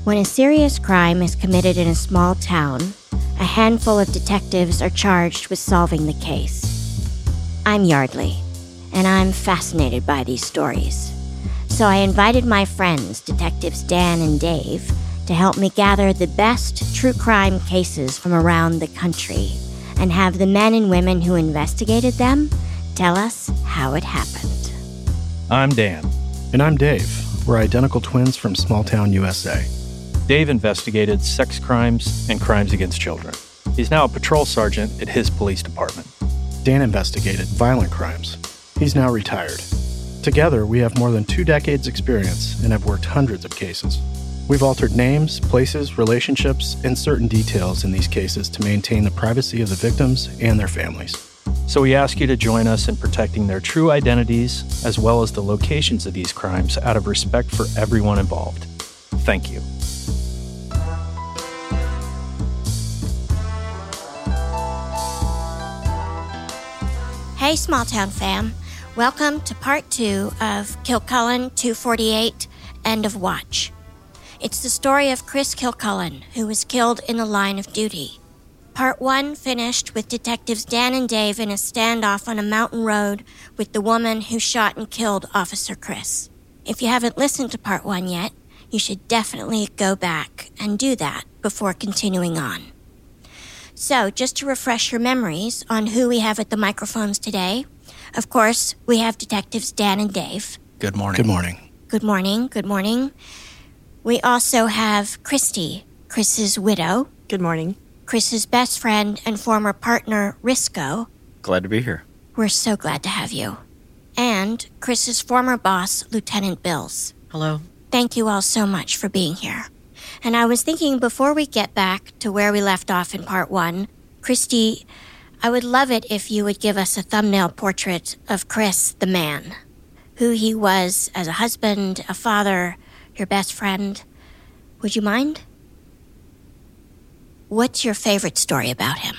When a serious crime is committed in a small town, a handful of detectives are charged with solving the case. I'm Yardley, and I'm fascinated by these stories. So I invited my friends, Detectives Dan and Dave, to help me gather the best true crime cases from around the country and have the men and women who investigated them tell us how it happened. I'm Dan. And I'm Dave. We're identical twins from small town USA. Dave investigated sex crimes and crimes against children. He's now a patrol sergeant at his police department. Dan investigated violent crimes. He's now retired. Together, we have more than 2 decades experience and have worked hundreds of cases. We've altered names, places, relationships, and certain details in these cases to maintain the privacy of the victims and their families. So we ask you to join us in protecting their true identities as well as the locations of these crimes out of respect for everyone involved. Thank you. Hey, Small Town fam. Welcome to part 2 of Kilcullen 248, End of Watch. It's the story of Chris Kilcullen, who was killed in the line of duty. Part 1 finished with Detectives Dan and Dave in a standoff on a mountain road with the woman who shot and killed Officer Chris. If you haven't listened to Part 1 yet, you should definitely go back and do that before continuing on. So, just to refresh your memories on who we have at the microphones today, of course, we have Detectives Dan and Dave. Good morning. Good morning. Good morning. Good morning. We also have Christy, Chris's widow. Good morning. Chris's best friend and former partner, Risco. Glad to be here. We're so glad to have you. And Chris's former boss, Lieutenant Bills. Hello. Thank you all so much for being here. And I was thinking before we get back to where we left off in part 1, Christy, I would love it if you would give us a thumbnail portrait of Chris, the man. Who he was as a husband, a father, your best friend. Would you mind? What's your favorite story about him?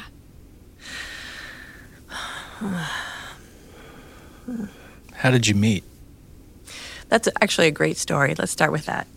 How did you meet? That's actually a great story. Let's start with that.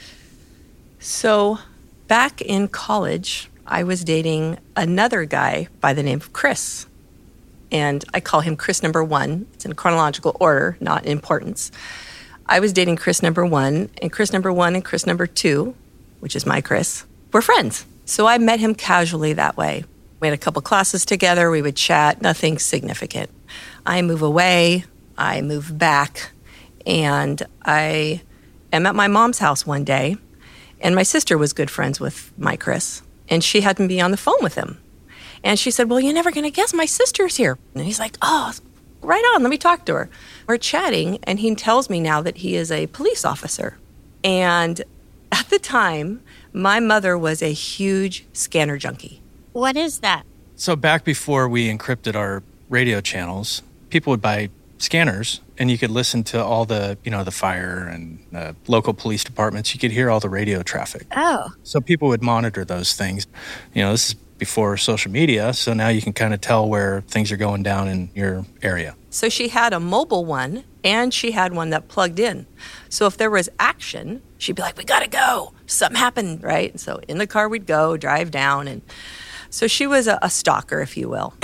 So, back in college, I was dating another guy by the name of Chris. And I call him Chris number 1. It's in chronological order, not importance. I was dating Chris number 1, and Chris number 1 and Chris number 2, which is my Chris, were friends. So I met him casually that way. We had a couple classes together, we would chat, nothing significant. I move away, I move back, and I am at my mom's house one day, and my sister was good friends with my Chris, and she had me on the phone with him. And she said, well, you're never going to guess my sister's here. And he's like, oh, right on, let me talk to her. We're chatting, and he tells me now that he is a police officer. And at the time, my mother was a huge scanner junkie. What is that? So back before we encrypted our radio channels, people would buy scanners, and you could listen to all the, the fire and local police departments. You could hear all the radio traffic. Oh. So people would monitor those things. This is before social media, so now you can kind of tell where things are going down in your area. So she had a mobile one, and she had one that plugged in. So if there was action, she'd be like, we gotta go. Something happened, right? And so in the car we'd go, drive down. And so she was a stalker, if you will.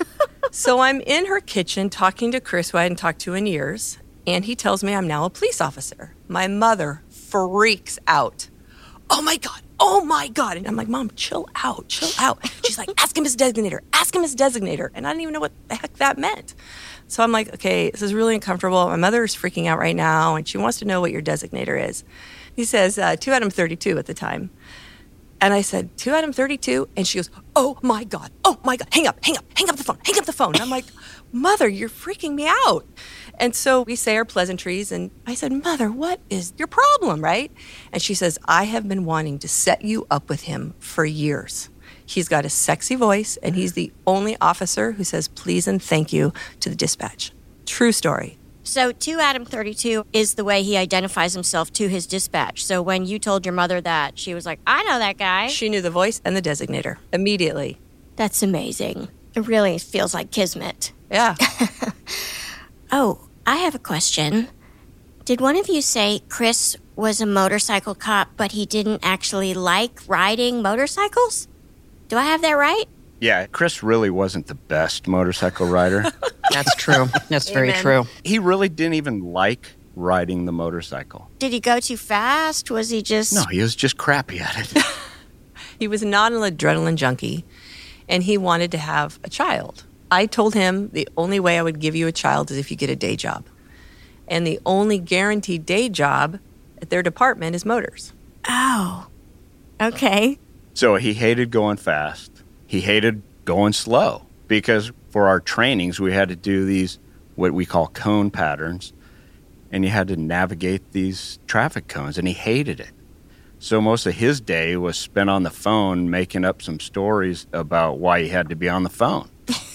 So I'm in her kitchen talking to Chris, who I hadn't talked to in years, and he tells me I'm now a police officer. My mother freaks out. Oh my God. And I'm like, Mom, chill out. She's like, ask him his designator. And I didn't even know what the heck that meant. So I'm like, okay, this is really uncomfortable. My mother is freaking out right now, and she wants to know what your designator is. He says, 2 Adam 32 at the time. And I said, 2 Adam 32? And she goes, oh my God. Hang up the phone. And I'm like, Mother, you're freaking me out. And so we say our pleasantries, and I said, Mother, what is your problem, right? And she says, I have been wanting to set you up with him for years. He's got a sexy voice, and he's the only officer who says please and thank you to the dispatch. True story. So 2 Adam 32 is the way he identifies himself to his dispatch. So when you told your mother that, she was like, I know that guy. She knew the voice and the designator immediately. That's amazing. It really feels like kismet. Yeah. Oh, I have a question. Did one of you say Chris was a motorcycle cop, but he didn't actually like riding motorcycles? Do I have that right? Yeah, Chris really wasn't the best motorcycle rider. That's true. That's very Amen. true. He really didn't even like riding the motorcycle. Did he go too fast? Was he just... No, he was just crappy at it. He was not an adrenaline junkie, and he wanted to have a child. I told him the only way I would give you a child is if you get a day job. And the only guaranteed day job at their department is motors. Oh, okay. So he hated going fast. He hated going slow because for our trainings, we had to do these, what we call cone patterns, and you had to navigate these traffic cones, and he hated it. So most of his day was spent on the phone making up some stories about why he had to be on the phone.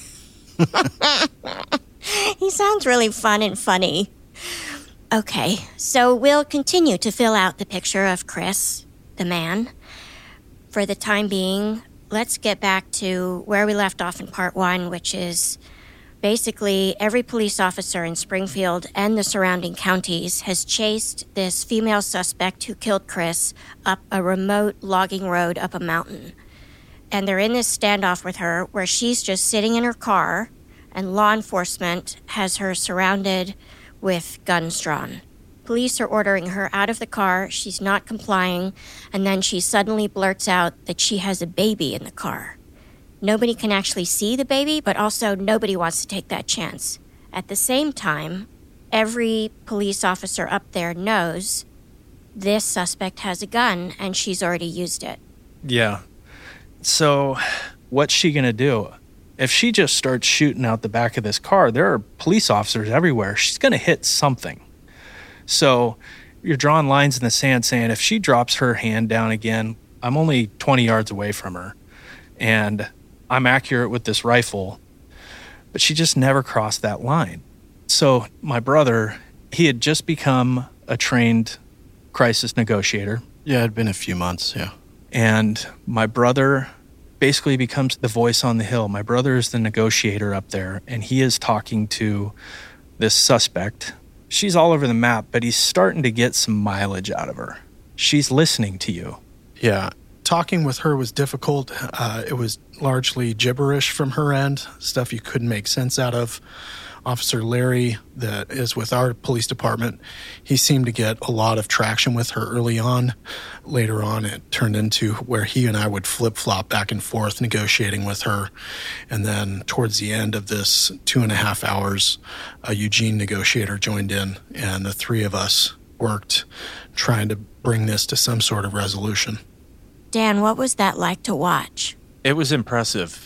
He sounds really fun and funny. Okay, so we'll continue to fill out the picture of Chris, the man. For the time being, let's get back to where we left off in part 1, which is basically every police officer in Springfield and the surrounding counties has chased this female suspect who killed Chris up a remote logging road up a mountain. And they're in this standoff with her where she's just sitting in her car and law enforcement has her surrounded with guns drawn. Police are ordering her out of the car. She's not complying, and then she suddenly blurts out that she has a baby in the car. Nobody can actually see the baby, but also nobody wants to take that chance. At the same time, every police officer up there knows this suspect has a gun, and she's already used it. Yeah. So what's she going to do? If she just starts shooting out the back of this car, there are police officers everywhere. She's going to hit something. So you're drawing lines in the sand saying if she drops her hand down again, I'm only 20 yards away from her. And I'm accurate with this rifle. But she just never crossed that line. So my brother, he had just become a trained crisis negotiator. Yeah, it'd been a few months, yeah. And my brother basically becomes the voice on the hill. My brother is the negotiator up there, and he is talking to this suspect. She's all over the map, but he's starting to get some mileage out of her. She's listening to you. Yeah, talking with her was difficult. It was largely gibberish from her end, stuff you couldn't make sense out of. Officer Larry, that is with our police department, he seemed to get a lot of traction with her early on. Later on, it turned into where he and I would flip-flop back and forth negotiating with her. And then towards the end of this 2.5 hours, a Eugene negotiator joined in, and the three of us worked trying to bring this to some sort of resolution. Dan, what was that like to watch? It was impressive.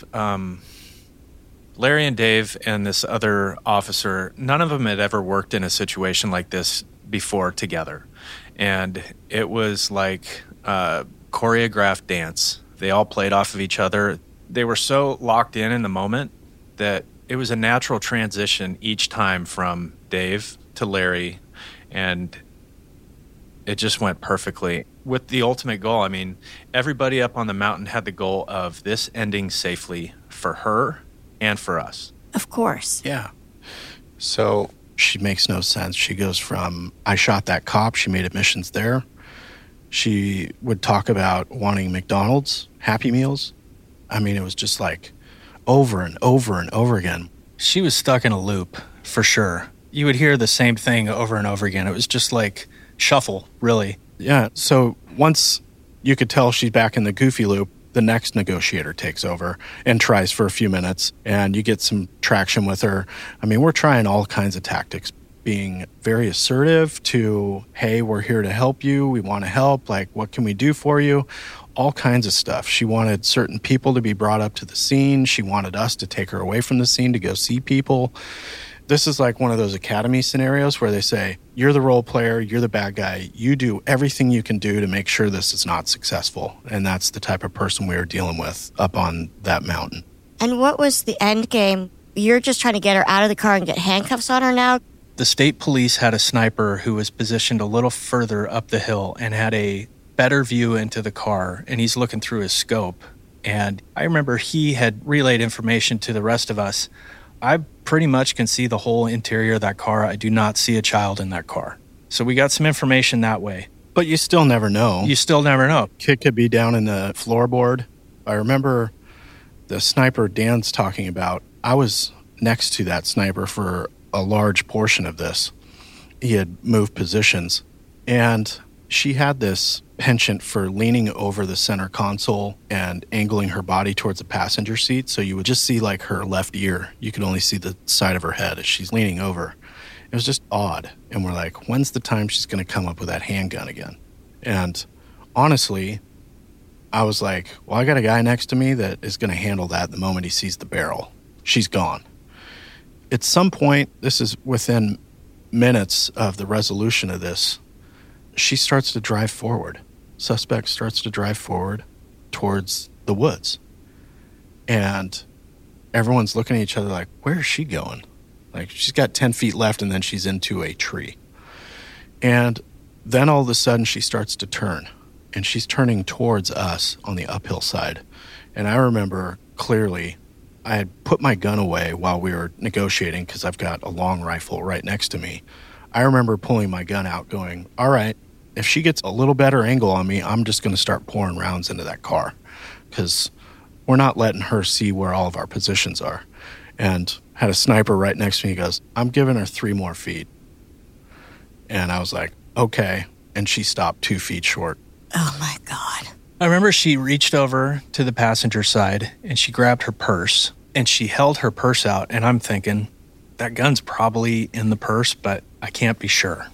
Larry and Dave and this other officer, none of them had ever worked in a situation like this before together. And it was like a choreographed dance. They all played off of each other. They were so locked in the moment that it was a natural transition each time from Dave to Larry, and it just went perfectly. With the ultimate goal, I mean, everybody up on the mountain had the goal of this ending safely for her and for us. Of course. Yeah. So she makes no sense. She goes from, I shot that cop, she made admissions there. She would talk about wanting McDonald's, Happy Meals. I mean, it was just like over and over and over again. She was stuck in a loop, for sure. You would hear the same thing over and over again. It was just like shuffle, really. Yeah, so once you could tell she's back in the goofy loop, the next negotiator takes over and tries for a few minutes, and you get some traction with her. I mean, we're trying all kinds of tactics, being very assertive to, hey, we're here to help you. We want to help. Like, what can we do for you? All kinds of stuff. She wanted certain people to be brought up to the scene. She wanted us to take her away from the scene to go see people. This is like one of those academy scenarios where they say, you're the role player, you're the bad guy, you do everything you can do to make sure this is not successful. And that's the type of person we were dealing with up on that mountain. And what was the end game? You're just trying to get her out of the car and get handcuffs on her now? The state police had a sniper who was positioned a little further up the hill and had a better view into the car, and he's looking through his scope. And I remember he had relayed information to the rest of us. I pretty much can see the whole interior of that car. I do not see a child in that car. So we got some information that way. But you still never know. You still never know. Kid could be down in the floorboard. I remember the sniper Dan's talking about. I was next to that sniper for a large portion of this. He had moved positions. And she had this penchant for leaning over the center console and angling her body towards the passenger seat. So you would just see like her left ear. You could only see the side of her head as she's leaning over. It was just odd. And we're like, when's the time she's going to come up with that handgun again? And honestly, I was like, well, I got a guy next to me that is going to handle that the moment he sees the barrel. She's gone. At some point, this is within minutes of the resolution of this, she starts to drive forward. Suspect starts to drive forward towards the woods. And everyone's looking at each other like, where is she going? Like, she's got 10 feet left and then she's into a tree. And then all of a sudden she starts to turn. And she's turning towards us on the uphill side. And I remember clearly I had put my gun away while we were negotiating because I've got a long rifle right next to me. I remember pulling my gun out going, all right, if she gets a little better angle on me, I'm just going to start pouring rounds into that car because we're not letting her see where all of our positions are. And had a sniper right next to me. He goes, I'm giving her 3 more feet. And I was like, okay. And she stopped 2 feet short. Oh, my God. I remember she reached over to the passenger side and she grabbed her purse and she held her purse out. And I'm thinking, that gun's probably in the purse, but I can't be sure.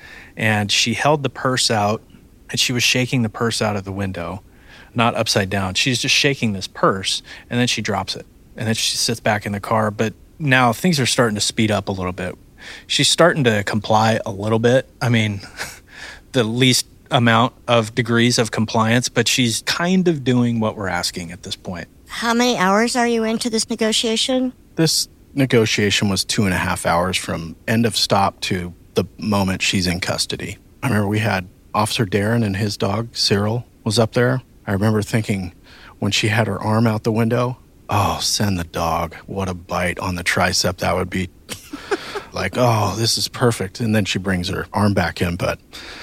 And she held the purse out and she was shaking the purse out of the window, not upside down. She's just shaking this purse and then she drops it. And then she sits back in the car. But now things are starting to speed up a little bit. She's starting to comply a little bit. I mean, the least amount of degrees of compliance, but she's kind of doing what we're asking at this point. How many hours are you into this negotiation? This negotiation was 2.5 hours from end of stop to the moment she's in custody. I remember we had Officer Darren and his dog, Cyril, was up there. I remember thinking when she had her arm out the window, oh, send the dog. What a bite on the tricep that would be. Like, oh, this is perfect. And then she brings her arm back in. But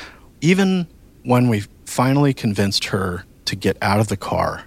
even when we finally convinced her to get out of the car,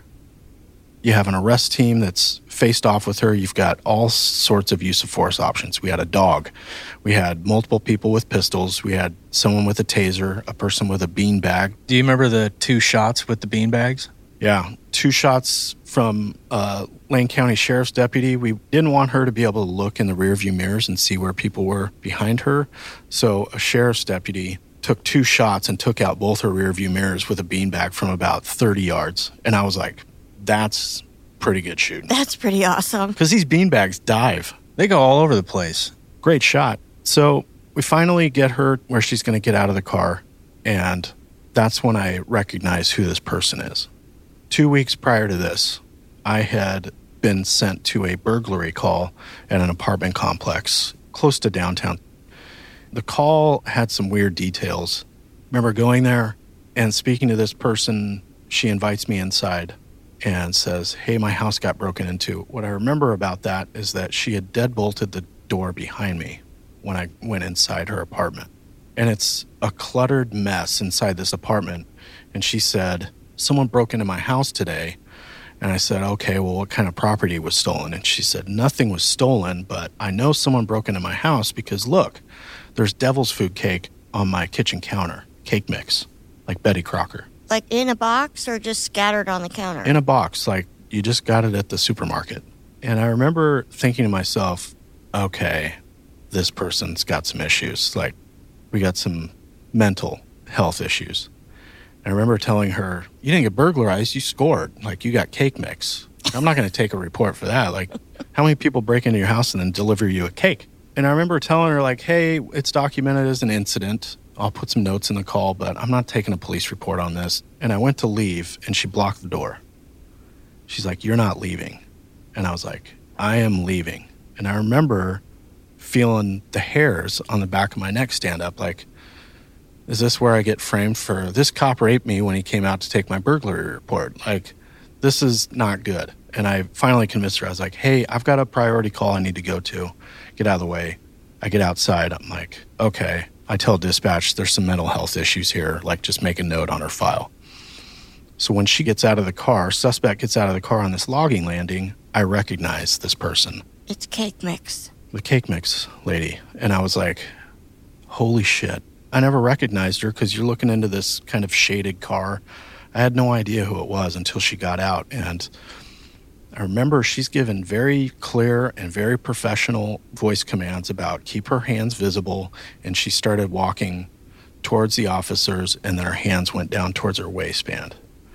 you have an arrest team that's faced off with her. You've got all sorts of use of force options. We had a dog. We had multiple people with pistols. We had someone with a taser, a person with a beanbag. Do you remember the 2 shots with the beanbags? Yeah, 2 shots from Lane County Sheriff's deputy. We didn't want her to be able to look in the rearview mirrors and see where people were behind her. So a sheriff's deputy took 2 shots and took out both her rearview mirrors with a beanbag from about 30 yards. And I was like, that's pretty good shooting. That's pretty awesome. Because these beanbags dive. They go all over the place. Great shot. So we finally get her where she's going to get out of the car. And that's when I recognize who this person is. 2 weeks prior to this, I had been sent to a burglary call at an apartment complex close to downtown. The call had some weird details. Remember going there and speaking to this person. She invites me inside and says, hey, my house got broken into. What I remember about that is that she had deadbolted the door behind me when I went inside her apartment. And it's a cluttered mess inside this apartment. And she said, someone broke into my house today. And I said, okay, well, what kind of property was stolen? And she said, nothing was stolen, but I know someone broke into my house because, look, there's devil's food cake on my kitchen counter, cake mix, like Betty Crocker. Like in a box or just scattered on the counter? In a box, like you just got it at the supermarket. And I remember thinking to myself, okay, this person's got some issues. Like, we got some mental health issues. And I remember telling her, you didn't get burglarized, you scored. Like, you got cake mix. I'm not going to take a report for that. Like, how many people break into your house and then deliver you a cake? And I remember telling her, like, hey, it's documented as an incident. I'll put some notes in the call, but I'm not taking a police report on this. And I went to leave, and she blocked the door. She's like, you're not leaving. And I was like, I am leaving. And I remember feeling the hairs on the back of my neck stand up, like, is this where I get framed for this cop raped me when he came out to take my burglary report? Like, this is not good. And I finally convinced her. I was like, hey, I've got a priority call I need to go to. Get out of the way. I get outside. I'm like, okay. I tell dispatch there's some mental health issues here, like just make a note on her file. So when she gets out of the car, suspect gets out of the car on this logging landing, I recognize this person. It's Cake Mix. The Cake Mix lady. And I was like, holy shit. I never recognized her because you're looking into this kind of shaded car. I had no idea who it was until she got out. And I remember she's given very clear and very professional voice commands about keep her hands visible. And she started walking towards the officers, and then her hands went down towards her waistband.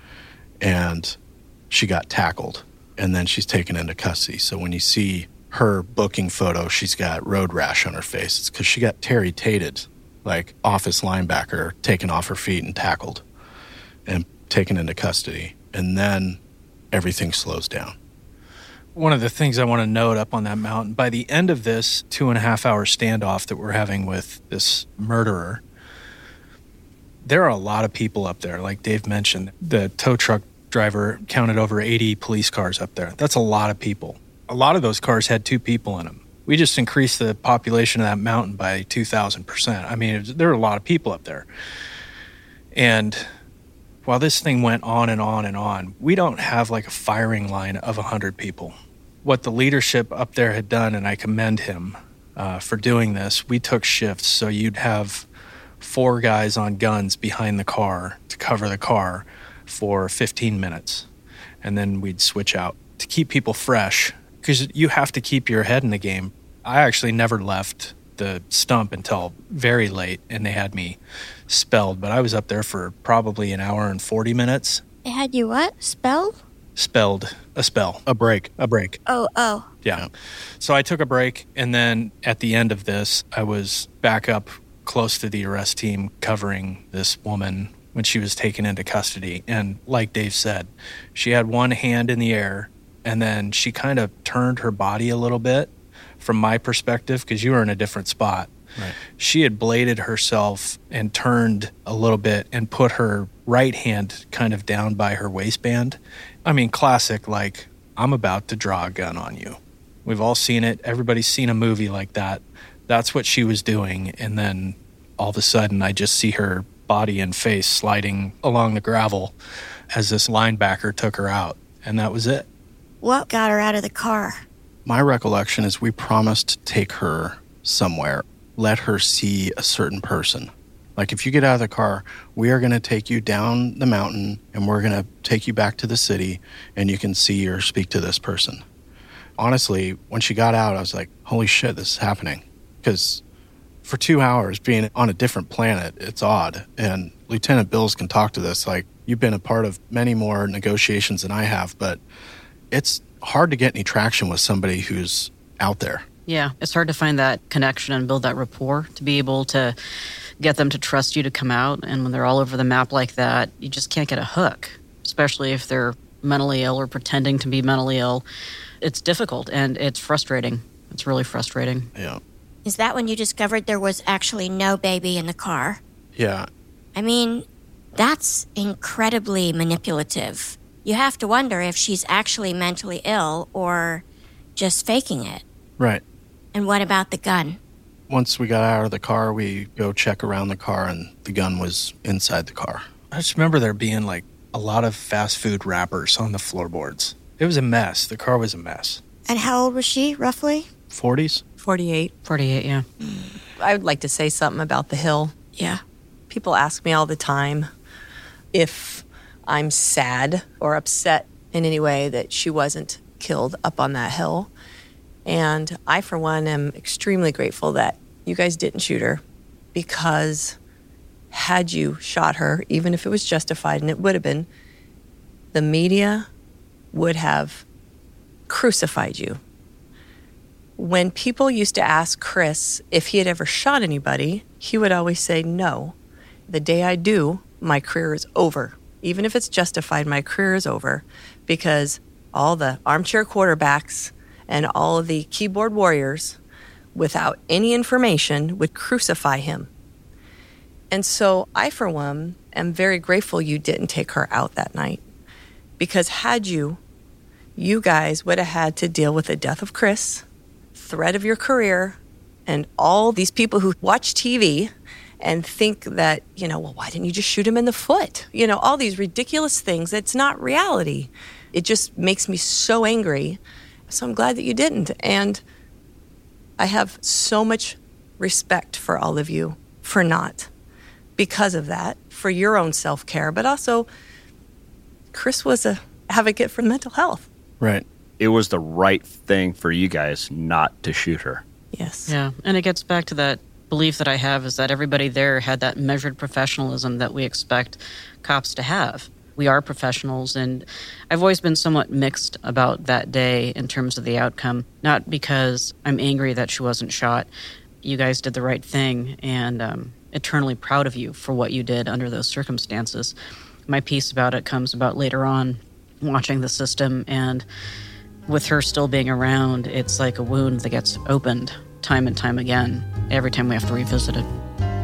And she got tackled, and then she's taken into custody. So when you see her booking photo, she's got road rash on her face. It's because she got Terry Tated, like office linebacker, taken off her feet and tackled and taken into custody. And then everything slows down. One of the things I want to note up on that mountain, by the end of this 2.5-hour standoff that we're having with this murderer, there are a lot of people up there. Like Dave mentioned, the tow truck driver counted over 80 police cars up there. That's a lot of people. A lot of those cars had 2 people in them. We just increased the population of that mountain by 2,000%. I mean, there are a lot of people up there. And while this thing went on and on and on, we don't have like a firing line of 100 people. What the leadership up there had done, and I commend him for doing this, we took shifts. So you'd have 4 guys on guns behind the car to cover the car for 15 minutes. And then we'd switch out to keep people fresh, because you have to keep your head in the game. I actually never left the stump until very late, and they had me spelled. But I was up there for probably an hour and 40 minutes. They had you what? Spelled? Spelled. A spell. A break. Oh. Yeah. So I took a break, and then at the end of this, I was back up close to the arrest team covering this woman when she was taken into custody. And like Dave said, she had one hand in the air, and then she kind of turned her body a little bit from my perspective, because you were in a different spot. Right. She had bladed herself and turned a little bit and put her right hand kind of down by her waistband. I mean, classic, like, I'm about to draw a gun on you. We've all seen it. Everybody's seen a movie like that. That's what she was doing. And then all of a sudden, I just see her body and face sliding along the gravel as this linebacker took her out. And that was it. What got her out of the car? My recollection is we promised to take her somewhere, let her see a certain person. Like, if you get out of the car, we are going to take you down the mountain, and we're going to take you back to the city, and you can see or speak to this person. Honestly, when she got out, I was like, holy shit, this is happening. Because for 2 hours being on a different planet, it's odd. And Lieutenant Bills can talk to this. Like, you've been a part of many more negotiations than I have, but it's hard to get any traction with somebody who's out there. Yeah, it's hard to find that connection and build that rapport to be able to get them to trust you to come out. And when they're all over the map like that, you just can't get a hook, especially if they're mentally ill or pretending to be mentally ill. It's difficult, and it's frustrating. It's really frustrating. Yeah. Is that when you discovered there was actually no baby in the car? Yeah. I mean, that's incredibly manipulative. You have to wonder if she's actually mentally ill or just faking it. Right. And what about the gun? Once we got out of the car, we go check around the car, and the gun was inside the car. I just remember there being like a lot of fast food wrappers on the floorboards. It was a mess. The car was a mess. And how old was she, roughly? 40s? 48. 48, yeah. I would like to say something about the hill. Yeah. People ask me all the time if I'm sad or upset in any way that she wasn't killed up on that hill. And I, for one, am extremely grateful that you guys didn't shoot her, because had you shot her, even if it was justified, and it would have been, the media would have crucified you. When people used to ask Chris if he had ever shot anybody, he would always say, no. The day I do, my career is over. Even if it's justified, my career is over, because all the armchair quarterbacks and all of the keyboard warriors, without any information, would crucify him. And so I, for one, am very grateful you didn't take her out that night, because had you guys would have had to deal with the death of Chris, threat of your career, And all these people who watch TV and think that, well, why didn't you just shoot him in the foot? All these ridiculous things. It's not reality. It just makes me so angry. So I'm glad that you didn't. And I have so much respect for all of you for not, because of that, for your own self-care. But also, Chris was an advocate for mental health. Right. It was the right thing for you guys not to shoot her. Yes. Yeah, and it gets back to that belief that I have is that everybody there had that measured professionalism that we expect cops to have. We are professionals, and I've always been somewhat mixed about that day in terms of the outcome. Not because I'm angry that she wasn't shot. You guys did the right thing, and eternally proud of you for what you did under those circumstances. My piece about it comes about later on, watching the system, and with her still being around, it's like a wound that gets opened time and time again, every time we have to revisit it.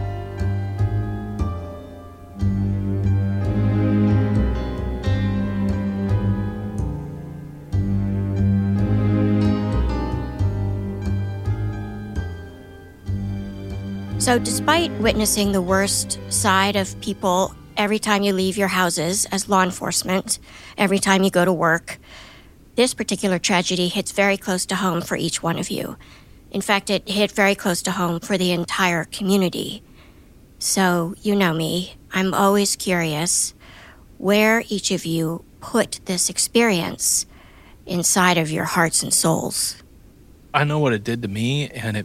So despite witnessing the worst side of people every time you leave your houses as law enforcement, every time you go to work, this particular tragedy hits very close to home for each one of you. In fact, it hit very close to home for the entire community. So, you know me, I'm always curious where each of you put this experience inside of your hearts and souls. I know what it did to me, and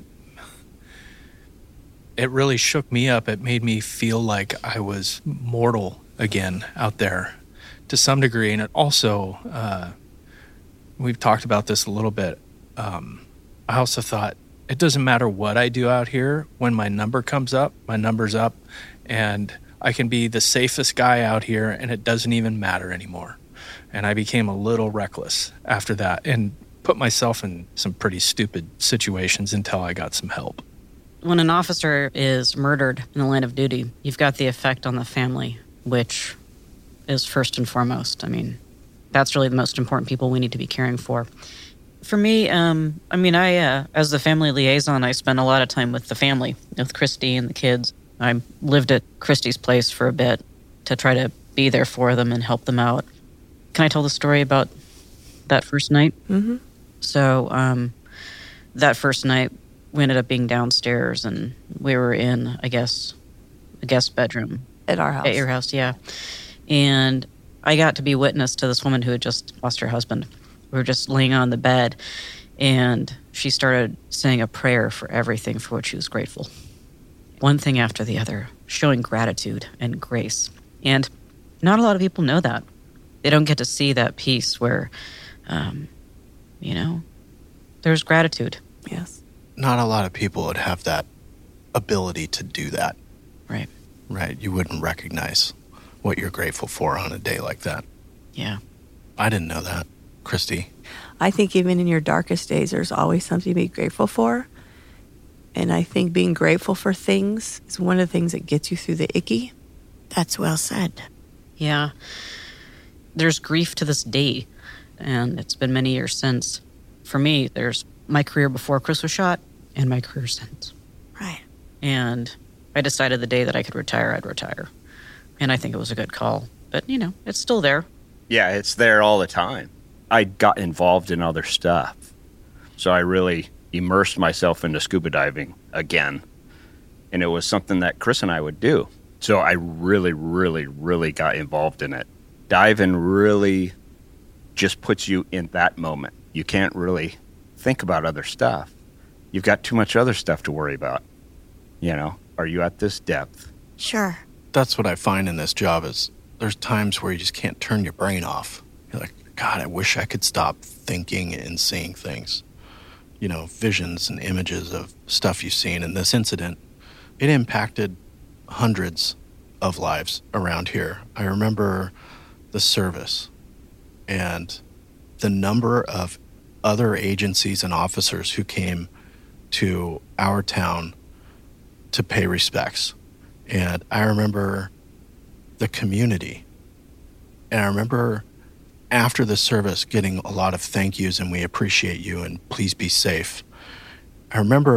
it really shook me up. It made me feel like I was mortal again out there to some degree. And it also, we've talked about this a little bit. I also thought, it doesn't matter what I do out here. When my number comes up, my number's up, and I can be the safest guy out here, and it doesn't even matter anymore. And I became a little reckless after that and put myself in some pretty stupid situations until I got some help. When an officer is murdered in the line of duty, you've got the effect on the family, which is first and foremost. I mean, that's really the most important people we need to be caring for. For me, I as the family liaison, I spent a lot of time with the family, with Christy and the kids. I lived at Christy's place for a bit to try to be there for them and help them out. Can I tell the story about that first night? Mm-hmm. So that first night, we ended up being downstairs, and we were in, I guess, a guest bedroom. At our house. At your house, yeah. And I got to be witness to this woman who had just lost her husband. We were just laying on the bed, and she started saying a prayer for everything for which she was grateful. One thing after the other, showing gratitude and grace. And not a lot of people know that. They don't get to see that piece where, there's gratitude. Yes. Not a lot of people would have that ability to do that. Right. Right. You wouldn't recognize what you're grateful for on a day like that. Yeah. I didn't know that. Christy? I think even in your darkest days, there's always something to be grateful for. And I think being grateful for things is one of the things that gets you through the icky. That's well said. Yeah. There's grief to this day, and it's been many years since. For me, there's my career before Chris was shot and my career since. Right. And I decided the day that I could retire, I'd retire. And I think it was a good call. But, it's still there. Yeah, it's there all the time. I got involved in other stuff. So I really immersed myself into scuba diving again. And it was something that Chris and I would do. So I really, really, really got involved in it. Diving really just puts you in that moment. You can't really think about other stuff. You've got too much other stuff to worry about. Are you at this depth? Sure. That's what I find in this job is there's times where you just can't turn your brain off. You're like, God, I wish I could stop thinking and seeing things. Visions and images of stuff you've seen. And this incident, it impacted hundreds of lives around here. I remember the service and the number of other agencies and officers who came to our town to pay respects. And I remember the community. And I remember after the service getting a lot of thank yous and we appreciate you and please be safe. I remember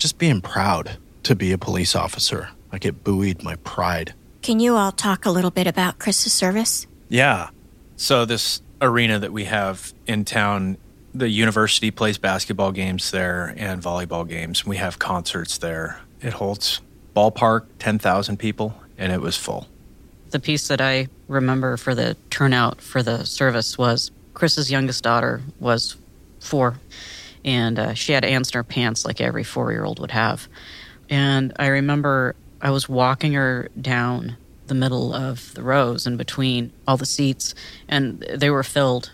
just being proud to be a police officer. Like, it buoyed my pride. Can you all talk a little bit about Chris's service? Yeah. So this arena that we have in town, the university plays basketball games there and volleyball games. We have concerts there. It holds ballpark 10,000 people, and it was full. The piece that I remember for the turnout for the service was Chris's youngest daughter was 4, and she had ants in her pants like every 4-year-old would have. And I remember I was walking her down the middle of the rows in between all the seats, and they were filled.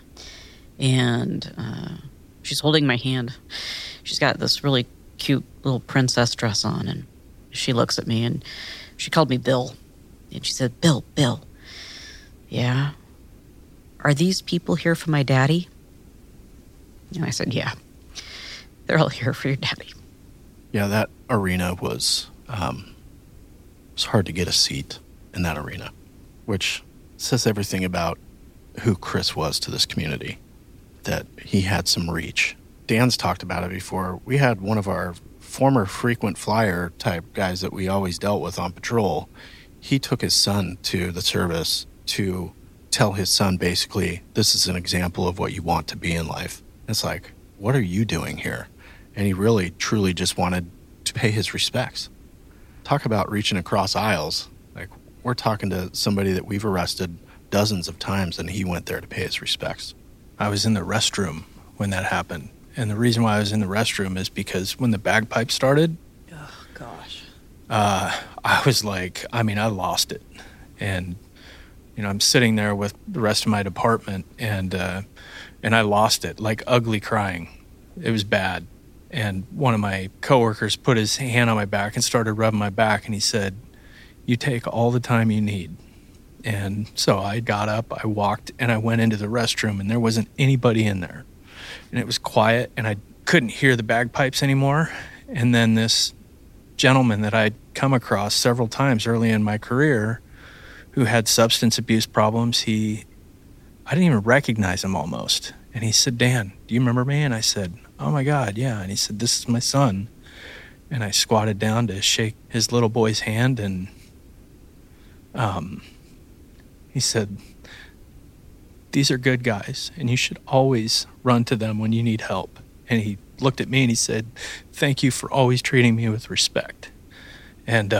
And she's holding my hand. She's got this really cute little princess dress on, and she looks at me, and she called me Bill. And she said, Bill, yeah? Are these people here for my daddy? And I said, yeah. They're all here for your daddy. Yeah, that arena was, it's hard to get a seat in that arena, which says everything about who Chris was to this community, that he had some reach. Dan's talked about it before. We had one of our former frequent flyer type guys that we always dealt with on patrol. He took his son to the service to tell his son, basically, this is an example of what you want to be in life. It's like, what are you doing here? And he really, truly just wanted to pay his respects. Talk about reaching across aisles. Like, we're talking to somebody that we've arrested dozens of times, and he went there to pay his respects. I was in the restroom when that happened. And the reason why I was in the restroom is because when the bagpipe started, Oh, gosh. I was like, I lost it. And, I'm sitting there with the rest of my department, and I lost it, like ugly crying. It was bad. And one of my coworkers put his hand on my back and started rubbing my back, and he said, you take all the time you need. And so I got up, I walked, and I went into the restroom, and there wasn't anybody in there. And it was quiet, and I couldn't hear the bagpipes anymore. And then this gentleman that I'd come across several times early in my career who had substance abuse problems, I didn't even recognize him almost. And he said, Dan, do you remember me? And I said, oh my God, yeah. And he said, this is my son. And I squatted down to shake his little boy's hand, and he said, these are good guys, and you should always run to them when you need help. And he looked at me and he said, thank you for always treating me with respect. And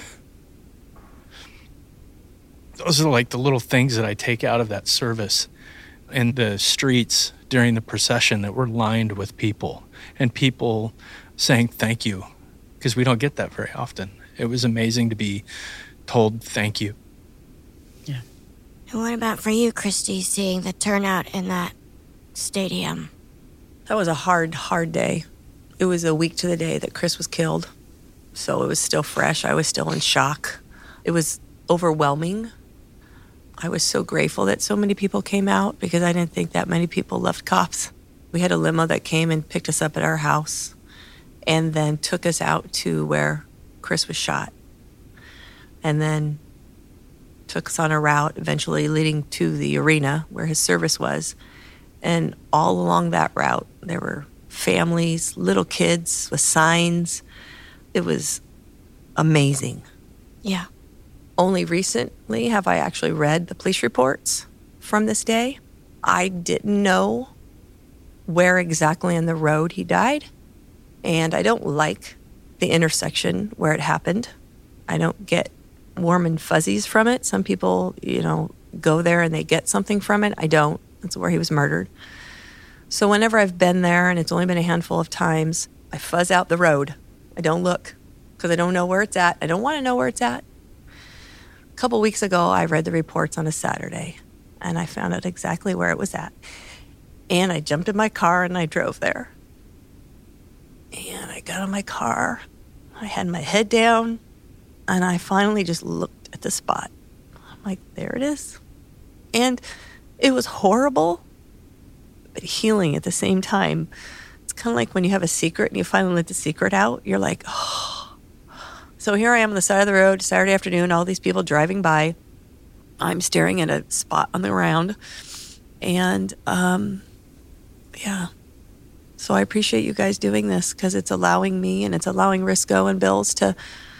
those are like the little things that I take out of that service. In the streets during the procession that were lined with people, and people saying thank you, because we don't get that very often. It was amazing to be told thank you. Yeah. And what about for you, Christy, seeing the turnout in that stadium? That was a hard day. It was a week to the day that Chris was killed. So it was still fresh. I was still in shock. It was overwhelming. I was so grateful that so many people came out, because I didn't think that many people loved cops. We had a limo that came and picked us up at our house and then took us out to where Chris was shot, and then took us on a route eventually leading to the arena where his service was. And all along that route, there were families, little kids with signs. It was amazing. Yeah. Only recently have I actually read the police reports from this day. I didn't know where exactly on the road he died, and I don't like the intersection where it happened. I don't get warm and fuzzies from it. Some people, go there and they get something from it. I don't. That's where he was murdered. So whenever I've been there, and it's only been a handful of times, I fuzz out the road. I don't look, because I don't know where it's at. I don't want to know where it's at. A couple weeks ago, I read the reports on a Saturday, and I found out exactly where it was at. And I jumped in my car and I drove there. And I got in my car. I had my head down, and I finally just looked at the spot. I'm like, there it is. And it was horrible, but healing at the same time. It's kind of like when you have a secret and you finally let the secret out. You're like, oh. So here I am on the side of the road, Saturday afternoon, all these people driving by. I'm staring at a spot on the ground. And, So I appreciate you guys doing this because it's allowing me and it's allowing Risco and Bills to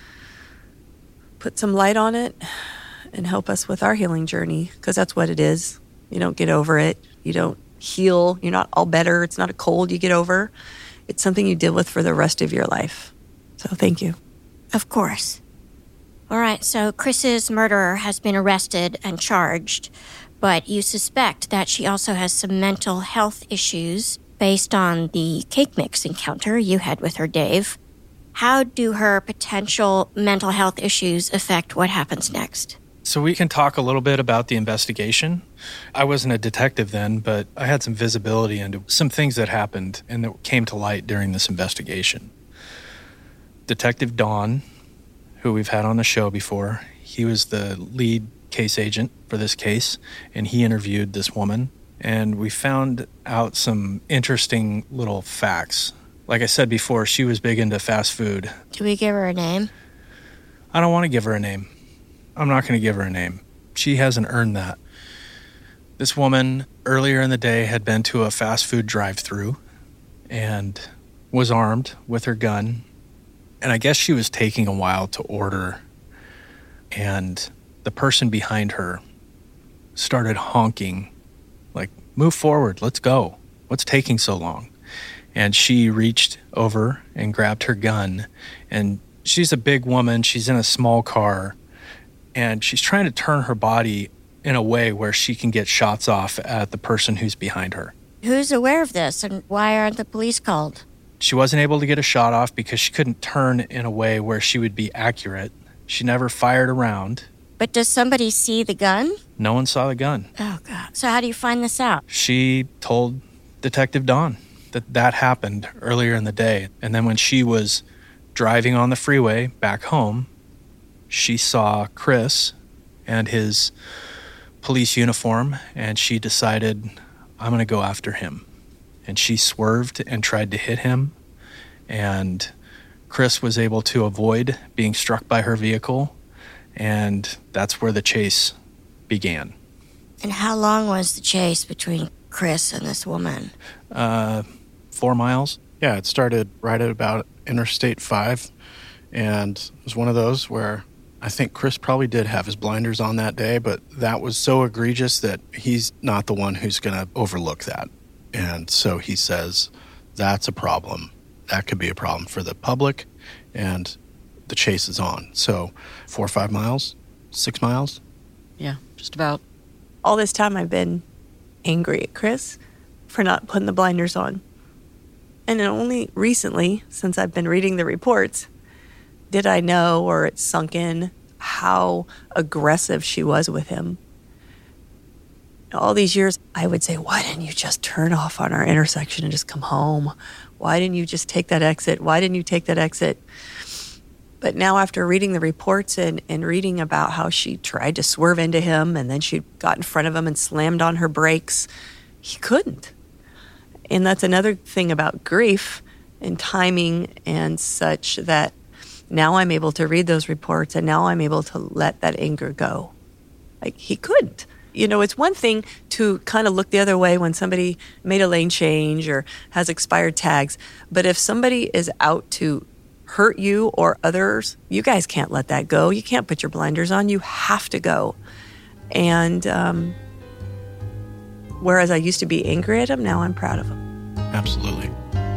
put some light on it and help us with our healing journey, because that's what it is. You don't get over it. You don't heal. You're not all better. It's not a cold you get over. It's something you deal with for the rest of your life. So thank you. Of course. All right, so Chris's murderer has been arrested and charged, but you suspect that she also has some mental health issues based on the cake mix encounter you had with her, Dave. How do her potential mental health issues affect what happens next? So we can talk a little bit about the investigation. I wasn't a detective then, but I had some visibility into some things that happened and that came to light during this investigation. Detective Don, who we've had on the show before, he was the lead case agent for this case, and he interviewed this woman, and we found out some interesting little facts. Like I said before, she was big into fast food. Do we give her a name? I don't want to give her a name. I'm not going to give her a name. She hasn't earned that. This woman, earlier in the day, had been to a fast food drive-thru and was armed with her gun. And I guess she was taking a while to order. And the person behind her started honking, like, move forward, let's go. What's taking so long? And she reached over and grabbed her gun. And she's a big woman. She's in a small car. And she's trying to turn her body in a way where she can get shots off at the person who's behind her. Who's aware of this, and why aren't the police called? She wasn't able to get a shot off because she couldn't turn in a way where she would be accurate. She never fired around. But does somebody see the gun? No one saw the gun. Oh, God. So how do you find this out? She told Detective Don that happened earlier in the day. And then when she was driving on the freeway back home, she saw Chris and his police uniform, and she decided, I'm going to go after him. And she swerved and tried to hit him, and Chris was able to avoid being struck by her vehicle, and that's where the chase began. And how long was the chase between Chris and this woman? 4 miles. Yeah, it started right at about Interstate 5, and it was one of those where I think Chris probably did have his blinders on that day, but that was so egregious that he's not the one who's going to overlook that. And so he says, that's a problem. That could be a problem for the public, and the chase is on. So 4 or 5 miles, 6 miles? Yeah, just about. All this time I've been angry at Chris for not putting the blinders on. And then only recently, since I've been reading the reports, did I know, or it sunk in, how aggressive she was with him. All these years, I would say, why didn't you just turn off on our intersection and just come home? Why didn't you just take that exit? Why didn't you take that exit? But now after reading the reports and reading about how she tried to swerve into him and then she got in front of him and slammed on her brakes, he couldn't. And that's another thing about grief and timing and such, that now I'm able to read those reports and now I'm able to let that anger go. Like, he couldn't. You know, it's one thing to kind of look the other way when somebody made a lane change or has expired tags. But if somebody is out to hurt you or others, you guys can't let that go. You can't put your blinders on. You have to go. And whereas I used to be angry at him, now I'm proud of him. Absolutely.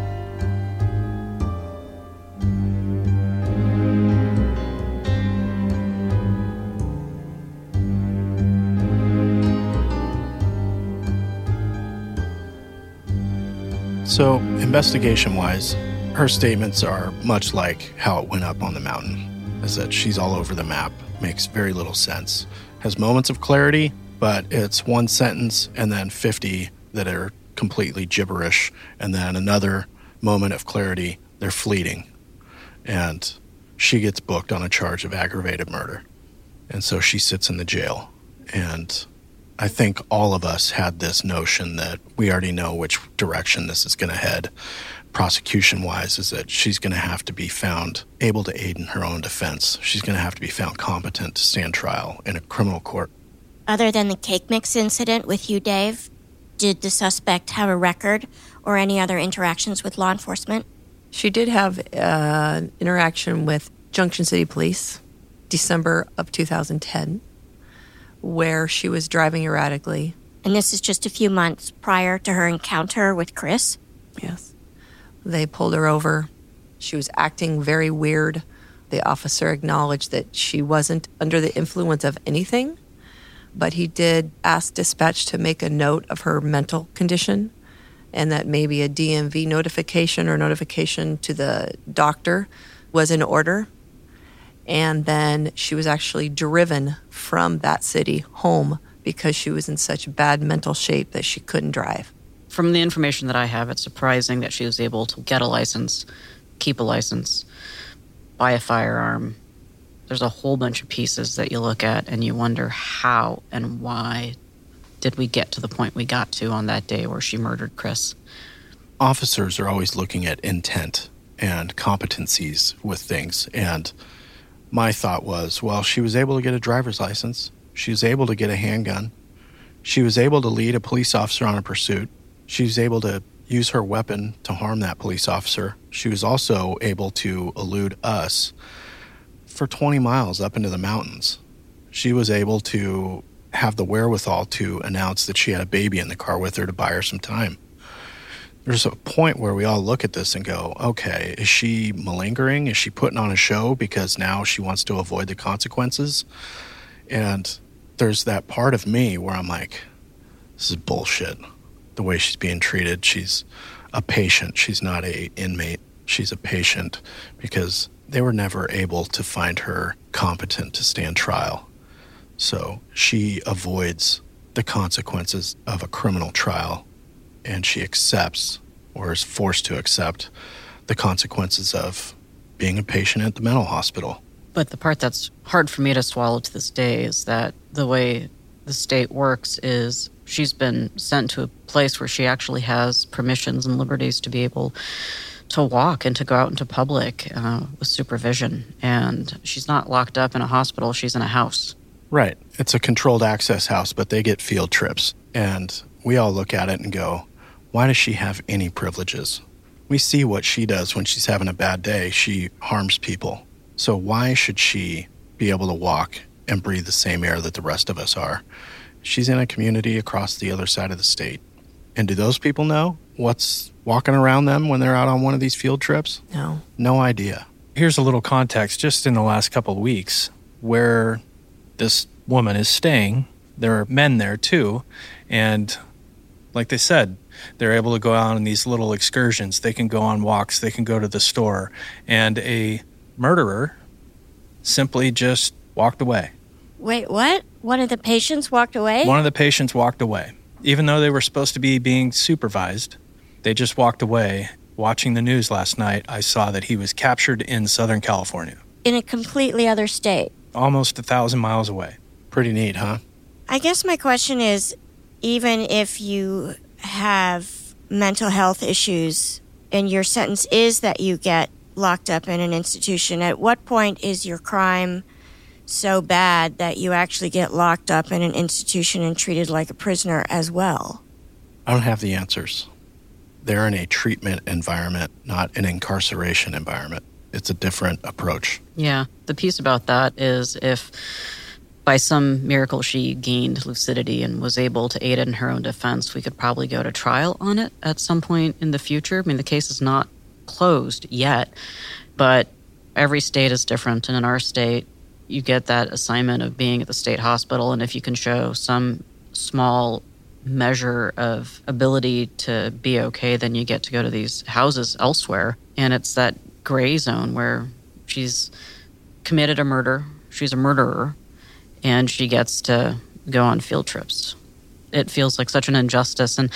So, investigation-wise, her statements are much like how it went up on the mountain, is that she's all over the map, makes very little sense, has moments of clarity, but it's one sentence and then 50 that are completely gibberish, and then another moment of clarity, they're fleeting. And she gets booked on a charge of aggravated murder. And so she sits in the jail. And I think all of us had this notion that we already know which direction this is going to head, prosecution-wise, is that she's going to have to be found able to aid in her own defense. She's going to have to be found competent to stand trial in a criminal court. Other than the cake mix incident with you, Dave, Did the suspect have a record or any other interactions with law enforcement? She did have an interaction with Junction City Police, December of 2010, where she was driving erratically. And this is just a few months prior to her encounter with Chris? Yes. They pulled her over. She was acting very weird. The officer acknowledged that she wasn't under the influence of anything, but he did ask dispatch to make a note of her mental condition and that maybe a DMV notification or notification to the doctor was in order. And then she was actually driven from that city home because she was in such bad mental shape that she couldn't drive. From the information that I have, it's surprising that she was able to get a license, keep a license, buy a firearm. There's a whole bunch of pieces that you look at and you wonder how and why did we get to the point we got to on that day where she murdered Chris. Officers are always looking at intent and competencies with things. And my thought was, well, she was able to get a driver's license. She was able to get a handgun. She was able to lead a police officer on a pursuit. She was able to use her weapon to harm that police officer. She was also able to elude us for 20 miles up into the mountains. She was able to have the wherewithal to announce that she had a baby in the car with her to buy her some time. There's a point where we all look at this and go, okay, is she malingering? Is she putting on a show because now she wants to avoid the consequences? And there's that part of me where I'm like, this is bullshit. The way she's being treated, she's a patient. She's not an inmate. She's a patient because they were never able to find her competent to stand trial. So she avoids the consequences of a criminal trial, and she accepts, or is forced to accept, the consequences of being a patient at the mental hospital. But the part that's hard for me to swallow to this day is that the way the state works is she's been sent to a place where she actually has permissions and liberties to be able to walk and to go out into public with supervision. And she's not locked up in a hospital, she's in a house. Right. It's a controlled access house, but they get field trips. And we all look at it and go, why does she have any privileges? We see what she does when she's having a bad day. She harms people. So why should she be able to walk and breathe the same air that the rest of us are? She's in a community across the other side of the state. And do those people know what's walking around them when they're out on one of these field trips? No. No idea. Here's a little context. Just in the last couple of weeks, where this woman is staying, there are men there too. And like they said, they're able to go out on these little excursions. They can go on walks. They can go to the store. And a murderer simply just walked away. Wait, what? One of the patients walked away? One of the patients walked away. Even though they were supposed to be being supervised, they just walked away. Watching the news last night, I saw that he was captured in Southern California. In a completely other state? Almost 1,000 miles away. Pretty neat, huh? I guess my question is, even if you have mental health issues and your sentence is that you get locked up in an institution, at what point is your crime so bad that you actually get locked up in an institution and treated like a prisoner as well? I don't have the answers. They're in a treatment environment, not an incarceration environment. It's a different approach. Yeah, the piece about that is if by some miracle she gained lucidity and was able to aid in her own defense, we could probably go to trial on it at some point in the future. I mean, the case is not closed yet, but every state is different. And in our state, you get that assignment of being at the state hospital. And if you can show some small measure of ability to be okay, then you get to go to these houses elsewhere. And it's that gray zone where she's committed a murder, she's a murderer, and she gets to go on field trips. It feels like such an injustice, and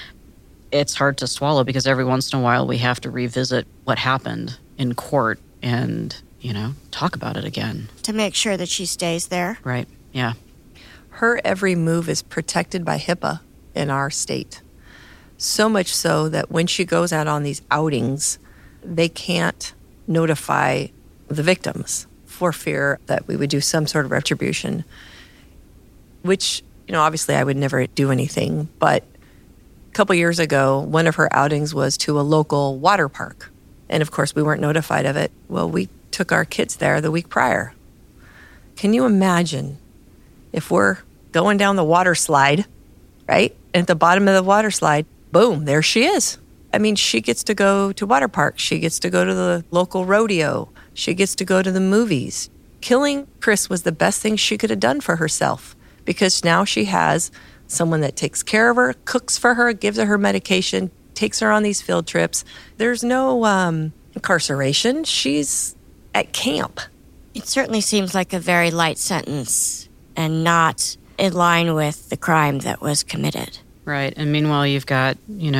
it's hard to swallow because every once in a while we have to revisit what happened in court and, talk about it again. To make sure that she stays there? Right, yeah. Her every move is protected by HIPAA in our state. So much so that when she goes out on these outings, they can't notify the victims for fear that we would do some sort of retribution, which, obviously I would never do anything, but A couple years ago, one of her outings was to a local water park. And of course, we weren't notified of it. Well, we took our kids there the week prior. Can you imagine if we're going down the water slide, right? And at the bottom of the water slide, boom, there she is. I mean, she gets to go to water parks. She gets to go to the local rodeo. She gets to go to the movies. Killing Chris was the best thing she could have done for herself because now she has someone that takes care of her, cooks for her, gives her medication, takes her on these field trips. There's no incarceration. She's at camp. It certainly seems like a very light sentence and not in line with the crime that was committed. Right. And meanwhile, you've got,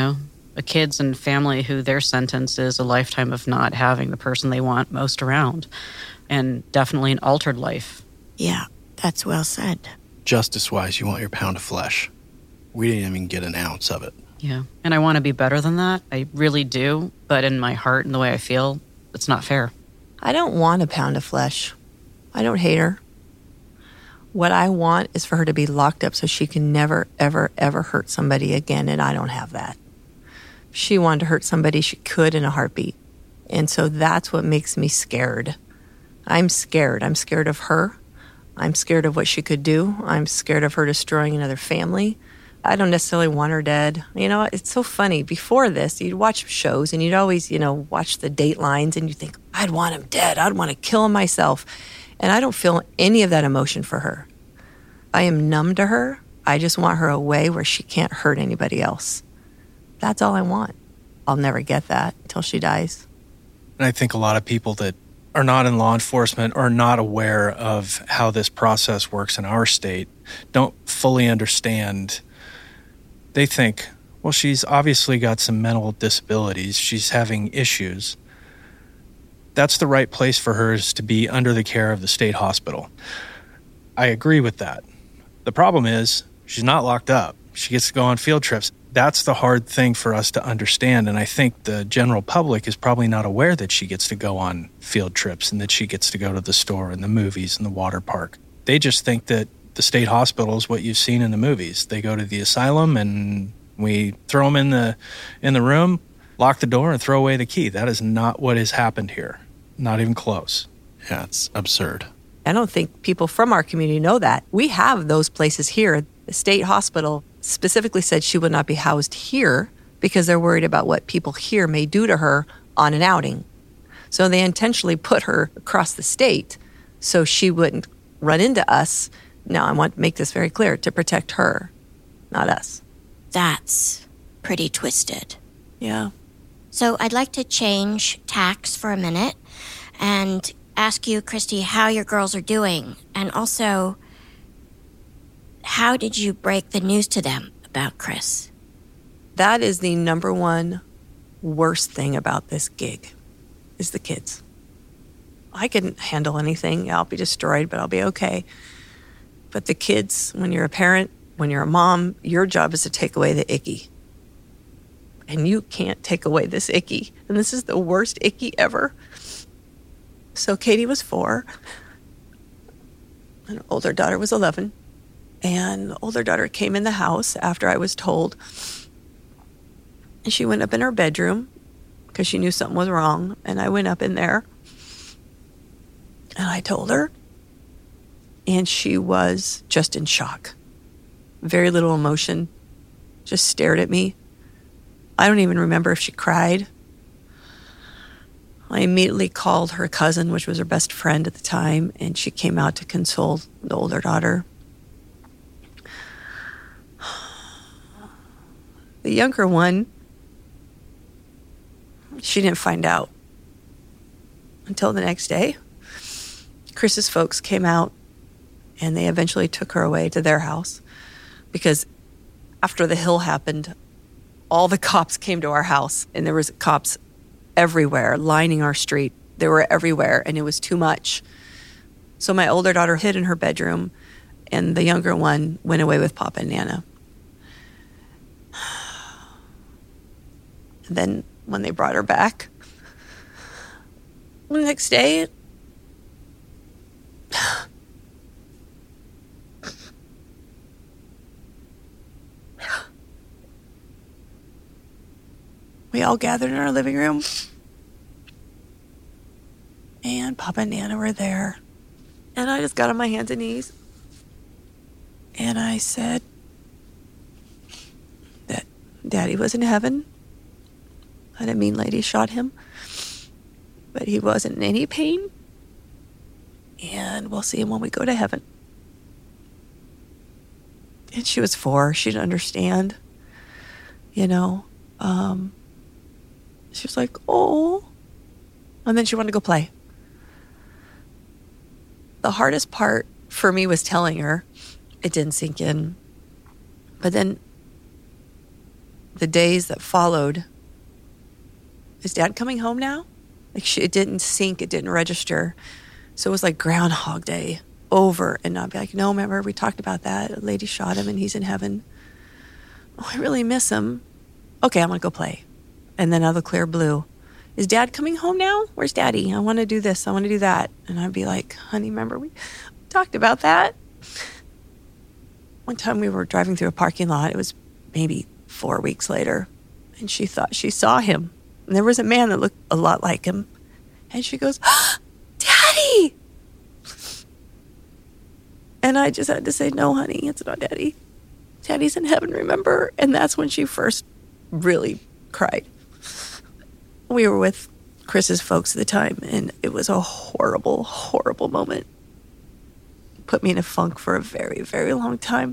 a kids and family who their sentence is a lifetime of not having the person they want most around, and definitely an altered life. Yeah, that's well said. Justice-wise, you want your pound of flesh. We didn't even get an ounce of it. Yeah. And I want to be better than that. I really do. But in my heart and the way I feel, it's not fair. I don't want a pound of flesh. I don't hate her. What I want is for her to be locked up so she can never, ever, ever hurt somebody again, and I don't have that. If she wanted to hurt somebody, she could in a heartbeat. And so that's what makes me scared. I'm scared. I'm scared of her. I'm scared of what she could do. I'm scared of her destroying another family. I don't necessarily want her dead. It's so funny. Before this, you'd watch shows and you'd always, watch the datelines and you think, I'd want him dead. I'd want to kill him myself. And I don't feel any of that emotion for her. I am numb to her. I just want her away where she can't hurt anybody else. That's all I want. I'll never get that until she dies. And I think a lot of people that are not in law enforcement or not aware of how this process works in our state don't fully understand. They think, well, she's obviously got some mental disabilities. She's having issues. That's the right place for her is to be under the care of the state hospital. I agree with that. The problem is she's not locked up. She gets to go on field trips. That's the hard thing for us to understand. And I think the general public is probably not aware that she gets to go on field trips and that she gets to go to the store and the movies and the water park. They just think that the state hospital is what you've seen in the movies. They go to the asylum and we throw them in the room, lock the door, and throw away the key. That is not what has happened here. Not even close. Yeah, it's absurd. I don't think people from our community know that. We have those places here. The state hospital specifically said she would not be housed here because they're worried about what people here may do to her on an outing. So they intentionally put her across the state so she wouldn't run into us. Now, I want to make this very clear, to protect her, not us. That's pretty twisted. Yeah. So I'd like to change tacks for a minute and ask you, Christy, how your girls are doing. And also, how did you break the news to them about Chris? That is the number one worst thing about this gig, is the kids. I can handle anything. I'll be destroyed, but I'll be okay. But the kids, when you're a parent, when you're a mom, your job is to take away the icky. And you can't take away this icky. And this is the worst icky ever. So Katie was 4. And her older daughter was 11. And the older daughter came in the house after I was told. And she went up in her bedroom because she knew something was wrong. And I went up in there. And I told her. And she was just in shock. Very little emotion. Just stared at me. I don't even remember if she cried. I immediately called her cousin, which was her best friend at the time, and she came out to console the older daughter. The younger one, she didn't find out until the next day. Chris's folks came out, and they eventually took her away to their house because after the hill happened, all the cops came to our house, and there was cops everywhere lining our street. They were everywhere, and it was too much. So my older daughter hid in her bedroom, and the younger one went away with Papa and Nana. And then when they brought her back, the next day, we all gathered in our living room. And Papa and Nana were there. And I just got on my hands and knees. And I said that Daddy was in heaven. And a mean lady shot him. But he wasn't in any pain. And we'll see him when we go to heaven. And she was 4. She didn't understand. You know. She was like, oh. And then she wanted to go play. The hardest part for me was telling her. It didn't sink in. But then the days that followed, is Dad coming home now? Like it didn't sink, it didn't register. So it was like Groundhog Day over. And I'd be like, no, remember, we talked about that. A lady shot him and he's in heaven. Oh, I really miss him. Okay, I'm going to go play. And then out of the clear blue, is Dad coming home now? Where's Daddy? I want to do this. I want to do that. And I'd be like, honey, remember we talked about that? One time we were driving through a parking lot. It was maybe 4 weeks later. And she thought she saw him. And there was a man that looked a lot like him. And she goes, Daddy! And I just had to say, no, honey, it's not Daddy. Daddy's in heaven, remember? And that's when she first really cried. We were with Chris's folks at the time, and it was a horrible, horrible moment. It put me in a funk for a very, very long time.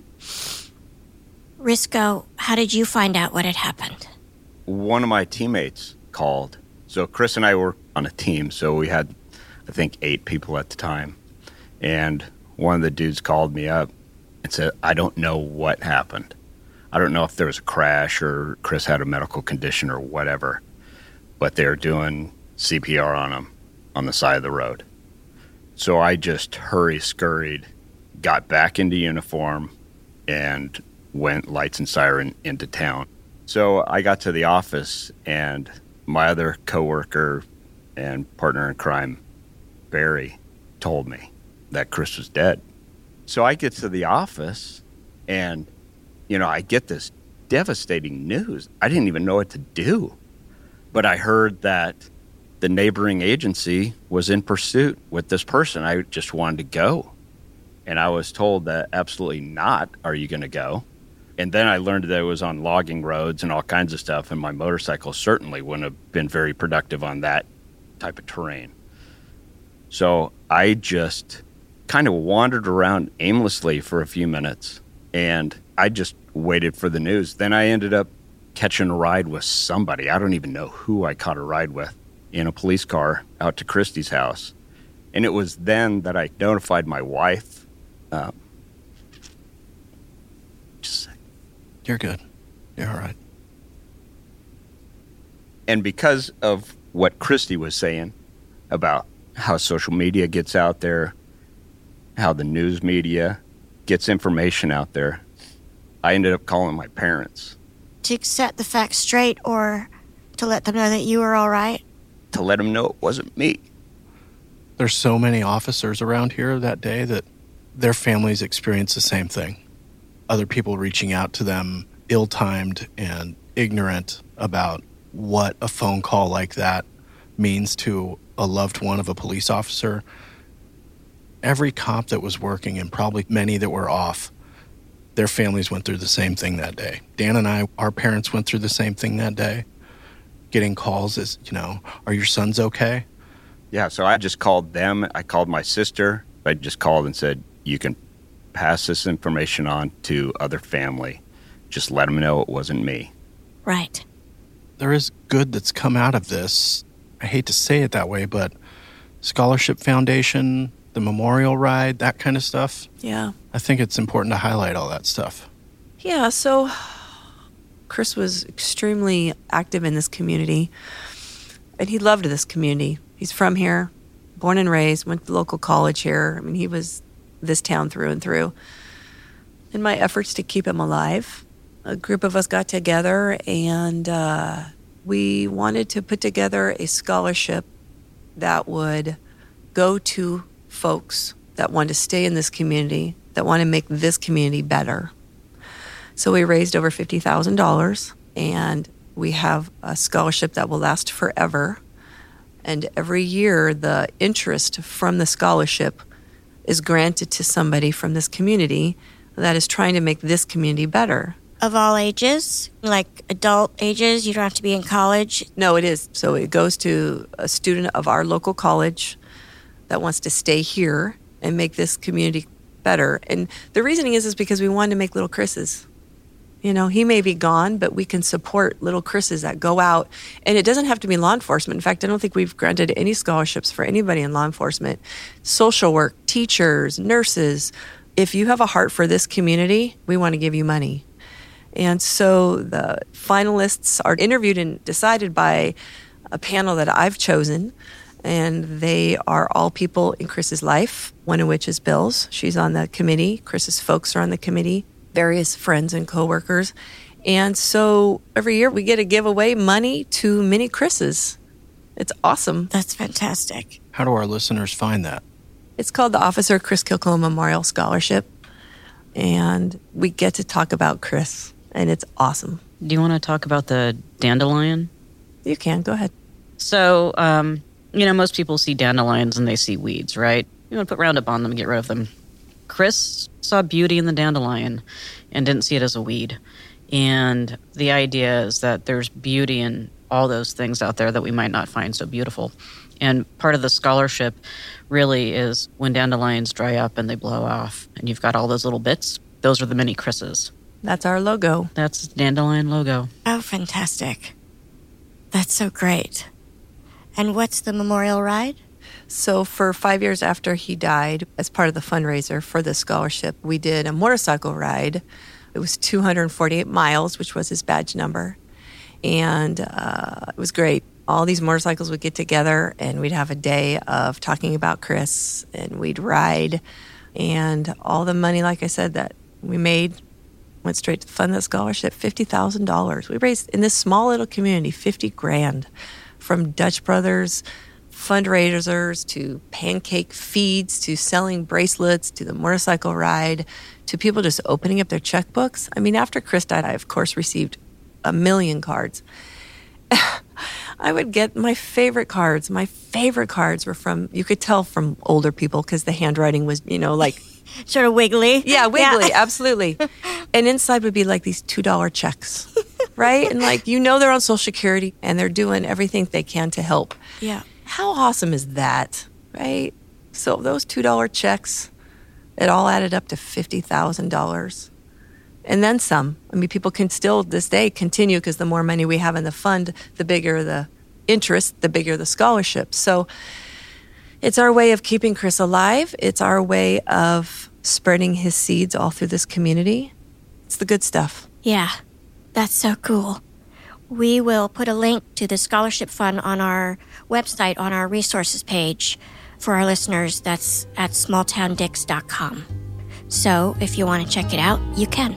Risco, how did you find out what had happened? One of my teammates called. So Chris and I were on a team, so we had, I think, 8 people at the time. And one of the dudes called me up and said, I don't know what happened. I don't know if there was a crash or Chris had a medical condition or whatever, but they were doing CPR on him on the side of the road. So I just scurried, got back into uniform, and went lights and siren into town. So I got to the office, and my other coworker and partner in crime, Barry, told me that Chris was dead. So I get to the office, and, you know, I get this devastating news. I didn't even know what to do. But I heard that the neighboring agency was in pursuit with this person. I just wanted to go. And I was told that absolutely not are you going to go. And then I learned that it was on logging roads and all kinds of stuff, and my motorcycle certainly wouldn't have been very productive on that type of terrain. So I just kind of wandered around aimlessly for a few minutes, and I just waited for the news. Then I ended up catching a ride with somebody. I don't even know who I caught a ride with in a police car out to Christy's house. And it was then that I notified my wife. You're good. You're all right. And because of what Christy was saying about how social media gets out there, how the news media gets information out there, I ended up calling my parents. To set the facts straight or to let them know that you were all right? To let them know it wasn't me. There's so many officers around here that day that their families experienced the same thing. Other people reaching out to them, ill-timed and ignorant about what a phone call like that means to a loved one of a police officer. Every cop that was working, and probably many that were off, their families went through the same thing that day. Dan and I, our parents went through the same thing that day. Getting calls as, you know, are your sons okay? Yeah, so I just called them. I called my sister. I just called and said, you can pass this information on to other family. Just let them know it wasn't me. Right. There is good that's come out of this. I hate to say it that way, but Scholarship Foundation, the memorial ride, that kind of stuff. Yeah. I think it's important to highlight all that stuff. Yeah, so Chris was extremely active in this community, and he loved this community. He's from here, born and raised, went to local college here. I mean, he was this town through and through. In my efforts to keep him alive, a group of us got together, and we wanted to put together a scholarship that would go to folks that want to stay in this community, that want to make this community better. So we raised over $50,000, and We have a scholarship that will last forever. And every year, the interest from the scholarship is granted to somebody from this community that is trying to make this community better. Of all ages, like adult ages, you don't have to be in college. No, it is. So it goes to a student of our local college that wants to stay here and make this community better. And the reasoning is because we wanted to make little Chris's. You know, he may be gone, but we can support little Chris's that go out. And it doesn't have to be law enforcement. In fact, I don't think we've granted any scholarships for anybody in law enforcement. Social work, teachers, nurses. If you have a heart for this community, we want to give you money. And so the finalists are interviewed and decided by a panel that I've chosen. And they are all people in Chris's life, one of which is Bill's. She's on the committee. Chris's folks are on the committee. Various friends and coworkers. And so every year we get to give away money to mini Chris's. It's awesome. That's fantastic. How do our listeners find that? It's called the Officer Chris Kilcullen Memorial Scholarship. And we get to talk about Chris, and it's awesome. Do you want to talk about the dandelion? You can. Go ahead. So, most people see dandelions and they see weeds, right? You want to put Roundup on them and get rid of them. Chris saw beauty in the dandelion and didn't see it as a weed. And the idea is that there's beauty in all those things out there that we might not find so beautiful. And part of the scholarship really is when dandelions dry up and they blow off and you've got all those little bits, those are the mini Chris's. That's our logo. That's the dandelion logo. Oh, fantastic. That's so great. And what's the memorial ride? So for 5 years after he died, as part of the fundraiser for the scholarship, we did a motorcycle ride. It was 248 miles, which was his badge number. And it was great. All these motorcycles would get together and we'd have a day of talking about Chris and we'd ride. And all the money, like I said, that we made went straight to fund the scholarship, $50,000. We raised in this small little community, $50,000 from Dutch Brothers, fundraisers, to pancake feeds, to selling bracelets, to the motorcycle ride, to people just opening up their checkbooks. I mean, after Chris died, I, of course, received 1 million cards. I would get my favorite cards. My favorite cards were from, you could tell from older people because the handwriting was, like... Sort of wiggly. Yeah, wiggly, yeah. Absolutely. And inside would be like these $2 checks, right? And they're on Social Security and they're doing everything they can to help. Yeah. How awesome is that, right? So those $2 checks, it all added up to $50,000. And then some. I mean, people can still, this day, continue because the more money we have in the fund, the bigger the interest, the bigger the scholarship. So it's our way of keeping Chris alive. It's our way of spreading his seeds all through this community. It's the good stuff. Yeah, that's so cool. We will put a link to the scholarship fund on our website, on our resources page for our listeners. That's at smalltowndicks.com. So if you want to check it out, you can.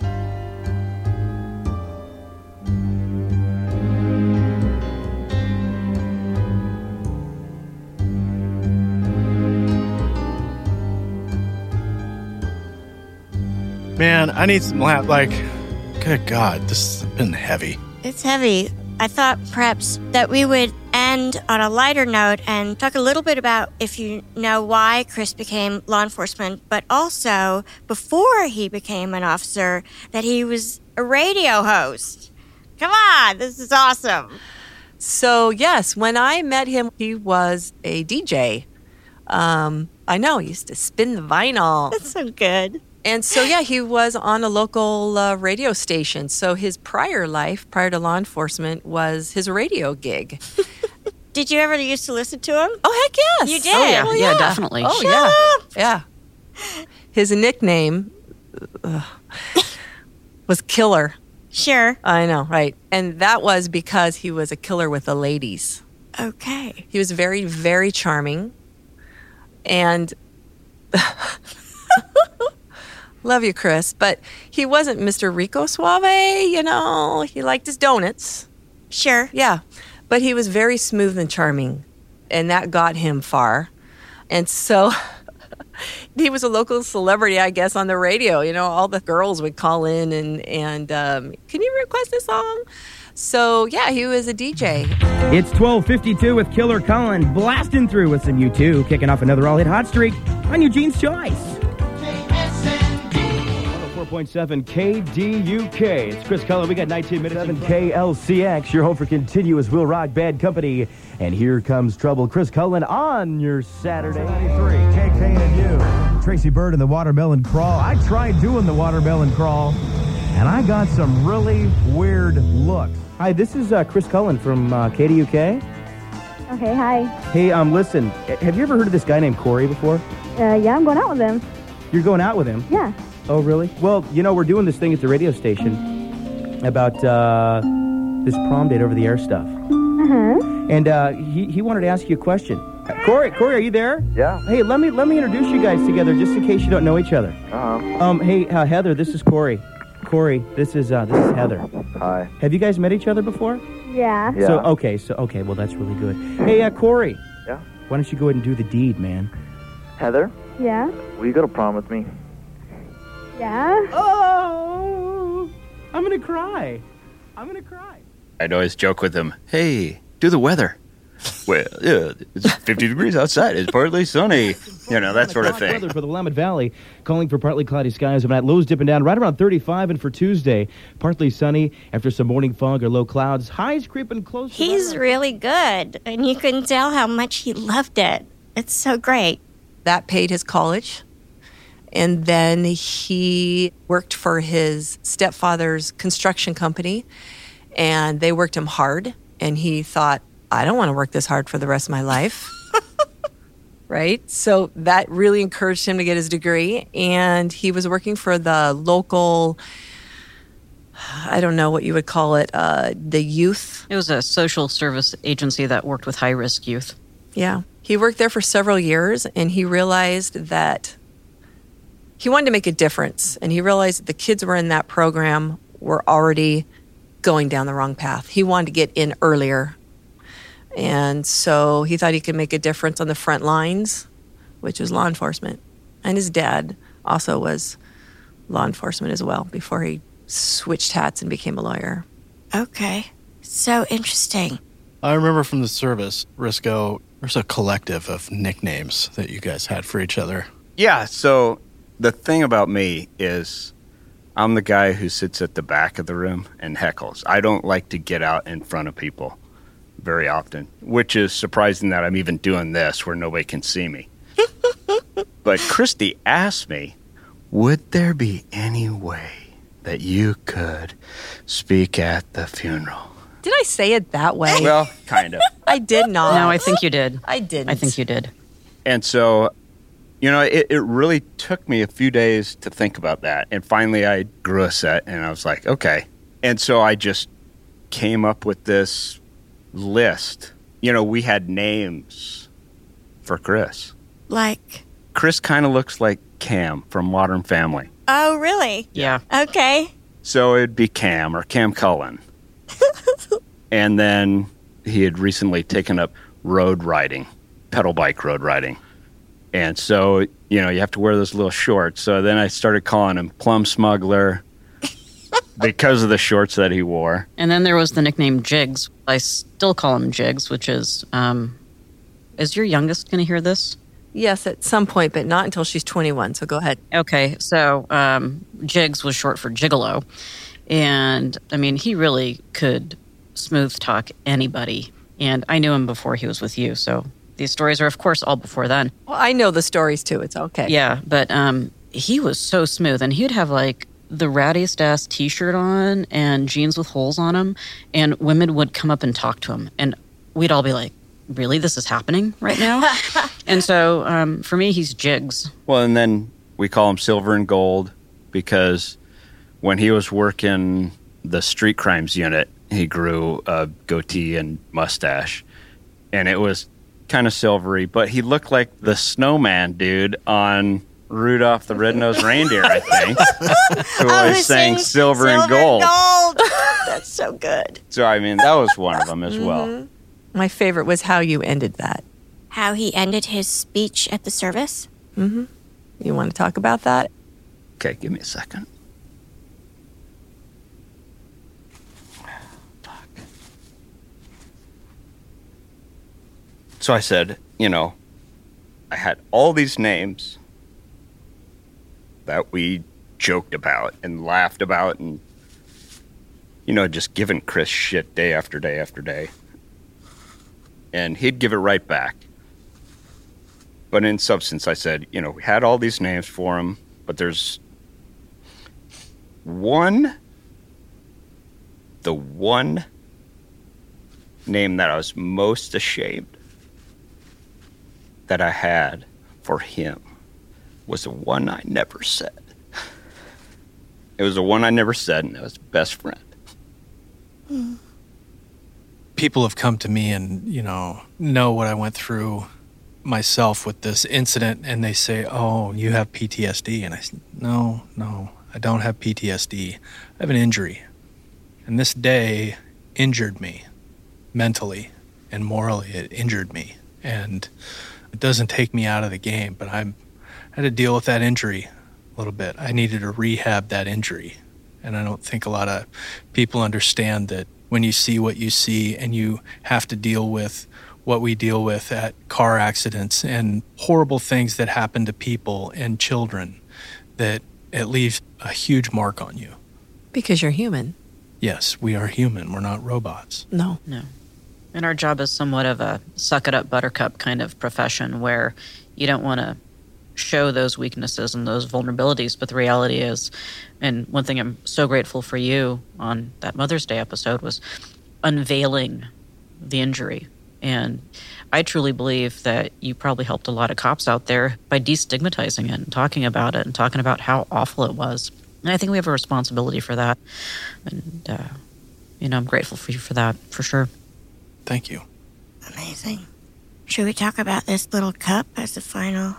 Man, I need some good God, this has been heavy. It's heavy. I thought perhaps that we would end on a lighter note and talk a little bit about, if you know, why Chris became law enforcement, but also before he became an officer, that he was a radio host. Come on, this is awesome. So, yes, when I met him, he was a DJ. I know, he used to spin the vinyl. That's so good. And so, yeah, he was on a local radio station. So his prior life, prior to law enforcement, was his radio gig. Did you ever used to listen to him? Oh, heck yes. You did? Oh, yeah. Oh, Yeah, definitely. Oh, Shut up. Yeah. His nickname was Killer. Sure. I know, right. And that was because he was a killer with the ladies. Okay. He was very, very charming. And... Love you, Chris. But he wasn't Mr. Rico Suave, He liked his donuts. Sure. Yeah. But he was very smooth and charming. And that got him far. And so he was a local celebrity, I guess, on the radio. All the girls would call in and can you request a song? So, yeah, he was a DJ. It's 12:52 with Killer Cullen blasting through with some U2, kicking off another all-hit hot streak on Eugene's Choice. 104.7 KDUK. It's Chris Cullen. We got 19 minutes. 7 KLCX, your home for continuous Will Rock Bad Company. And here comes trouble. Chris Cullen on your Saturday. 93, KK and you. Tracy Bird in the watermelon crawl. I tried doing the watermelon crawl, and I got some really weird looks. Hi, this is Chris Cullen from KDUK. Okay, hi. Hey, listen, have you ever heard of this guy named Corey before? Yeah, I'm going out with him. You're going out with him? Yeah. Oh, really? Well, we're doing this thing at the radio station about this prom date over the air stuff. Uh-huh. And he wanted to ask you a question. Corey, are you there? Yeah. Hey, let me introduce you guys together just in case you don't know each other. Hey, Heather, this is Corey. Corey, this is Heather. Hi. Have you guys met each other before? Yeah. Yeah. Okay, well, that's really good. Hey, Corey. Yeah? Why don't you go ahead and do the deed, man? Heather, Yeah. will you go to prom with me? Yeah. Oh, I'm going to cry. I'd always joke with him, hey, do the weather. Well, yeah, it's 50 degrees outside. It's partly sunny. That sort of thing. Weather for the Willamette Valley, calling for partly cloudy skies overnight. Lows dipping down right around 35, and for Tuesday, partly sunny after some morning fog or low clouds. Highs creeping close. He's really good, and you can tell how much he loved it. It's so great. That paid his college. And then he worked for his stepfather's construction company, and they worked him hard. And he thought, I don't want to work this hard for the rest of my life. Right? So that really encouraged him to get his degree. And he was working for the local, I don't know what you would call it, the youth. It was a social service agency that worked with high-risk youth. Yeah. He worked there for several years, and he realized that he wanted to make a difference. And he realized that the kids were in that program were already going down the wrong path. He wanted to get in earlier. And so he thought he could make a difference on the front lines, which was law enforcement. And his dad also was law enforcement as well before he switched hats and became a lawyer. Okay. So interesting. I remember from the service, Risco, there's a collective of nicknames that you guys had for each other. Yeah, so the thing about me is I'm the guy who sits at the back of the room and heckles. I don't like to get out in front of people very often, which is surprising that I'm even doing this where nobody can see me. But Christy asked me, would there be any way that you could speak at the funeral? Did I say it that way? Well, kind of. I did not. No, I think you did. I didn't. I think you did. And so, it really took me a few days to think about that. And finally, I grew a set, and I was like, okay. And so I just came up with this list. We had names for Chris. Like, Chris kind of looks like Cam from Modern Family. oh, really? Yeah. Okay. So it'd be Cam or Cam Cullen. And then he had recently taken up road riding, pedal bike road riding. And so, you have to wear those little shorts. So then I started calling him Plum Smuggler because of the shorts that he wore. And then there was the nickname Jigs. I still call him Jigs, which is your youngest going to hear this? Yes, at some point, but not until she's 21. So go ahead. Okay, so Jigs was short for Gigolo. And, he really could smooth talk anybody. And I knew him before he was with you, so these stories are, of course, all before then. Well, I know the stories, too. It's okay. Yeah, but he was so smooth. And he'd have, the rattiest-ass T-shirt on and jeans with holes on them. And women would come up and talk to him. And we'd all be like, really? This is happening right now? And so, for me, he's Jigs. Well, and then we call him Silver and Gold because when he was working the street crimes unit, he grew a goatee and mustache. And it was kind of silvery, but he looked like the snowman dude on Rudolph the Red-Nosed Reindeer, I think, who was saying silver and gold. That's so good. So, that was one of them as well. My favorite was how you ended that. How he ended his speech at the service? Mm-hmm. You want to talk about that? Okay, give me a second. So I said, I had all these names that we joked about and laughed about and, just giving Chris shit day after day after day. And he'd give it right back. But in substance, I said, we had all these names for him, but there's the one name that I was most ashamed that I had for him was the one I never said. It was the one I never said, and it was best friend. People have come to me and, know what I went through myself with this incident, and they say, oh, you have PTSD. And I said, no, I don't have PTSD. I have an injury. And this day injured me mentally and morally. It injured me. And it doesn't take me out of the game, but I had to deal with that injury a little bit. I needed to rehab that injury. And I don't think a lot of people understand that when you see what you see and you have to deal with what we deal with at car accidents and horrible things that happen to people and children, that it leaves a huge mark on you. Because you're human. Yes, we are human. We're not robots. No. And our job is somewhat of a suck-it-up buttercup kind of profession where you don't want to show those weaknesses and those vulnerabilities. But the reality is, and one thing I'm so grateful for you on that Mother's Day episode was unveiling the injury. And I truly believe that you probably helped a lot of cops out there by destigmatizing it and talking about it and talking about how awful it was. And I think we have a responsibility for that. And, I'm grateful for you for that, for sure. Thank you. Amazing. Should we talk about this little cup as the final?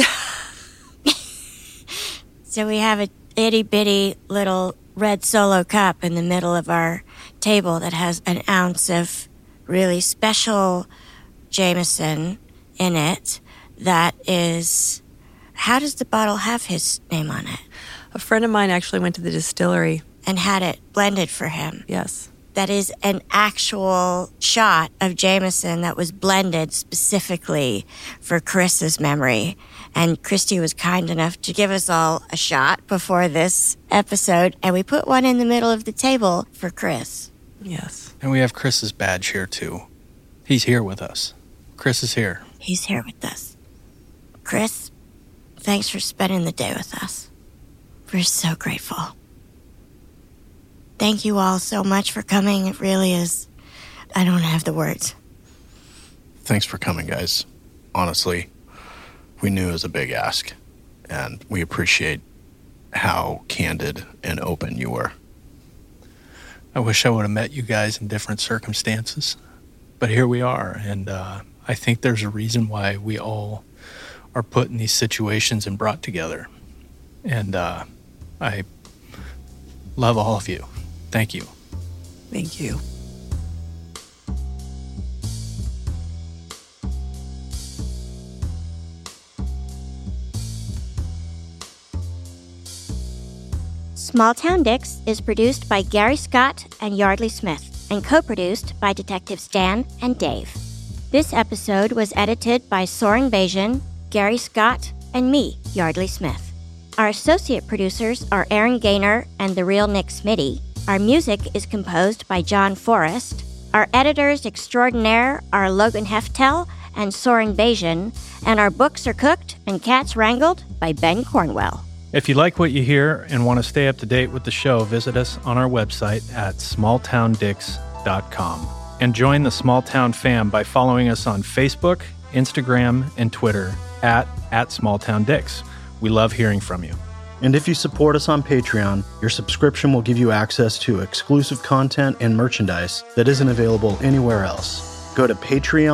So we have a itty-bitty little red Solo cup in the middle of our table that has an ounce of really special Jameson in it that is... How does the bottle have his name on it? A friend of mine actually went to the distillery. And had it blended for him. Yes. That is an actual shot of Jameson that was blended specifically for Chris's memory. And Christy was kind enough to give us all a shot before this episode, and we put one in the middle of the table for Chris. Yes. And we have Chris's badge here, too. He's here with us. Chris is here. He's here with us. Chris, thanks for spending the day with us. We're so grateful. Thank you all so much for coming. It really is. I don't have the words. Thanks for coming, guys. Honestly, we knew it was a big ask, and we appreciate how candid and open you were. I wish I would have met you guys in different circumstances, but here we are, and I think there's a reason why we all are put in these situations and brought together. And I love all of you. Thank you. Thank you. Small Town Dicks is produced by Gary Scott and Yardley Smith and co-produced by Detectives Dan and Dave. This episode was edited by Soren Bajan, Gary Scott, and me, Yardley Smith. Our associate producers are Aaron Gaynor and the real Nick Smitty. Our music is composed by John Forrest. Our editors extraordinaire are Logan Heftel and Soren Bajan, and our books are cooked and cats wrangled by Ben Cornwell. If you like what you hear and want to stay up to date with the show, visit us on our website at smalltowndicks.com. And join the Small Town fam by following us on Facebook, Instagram, and Twitter at SmallTownDicks. We love hearing from you. And if you support us on Patreon, your subscription will give you access to exclusive content and merchandise that isn't available anywhere else. Go to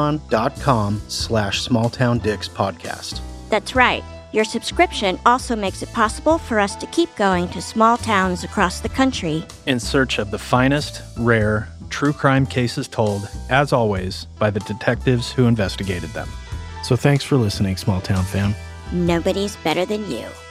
patreon.com/smalltowndickspodcast. That's right. Your subscription also makes it possible for us to keep going to small towns across the country in search of the finest, rare, true crime cases told, as always, by the detectives who investigated them. So thanks for listening, Small Town fam. Nobody's better than you.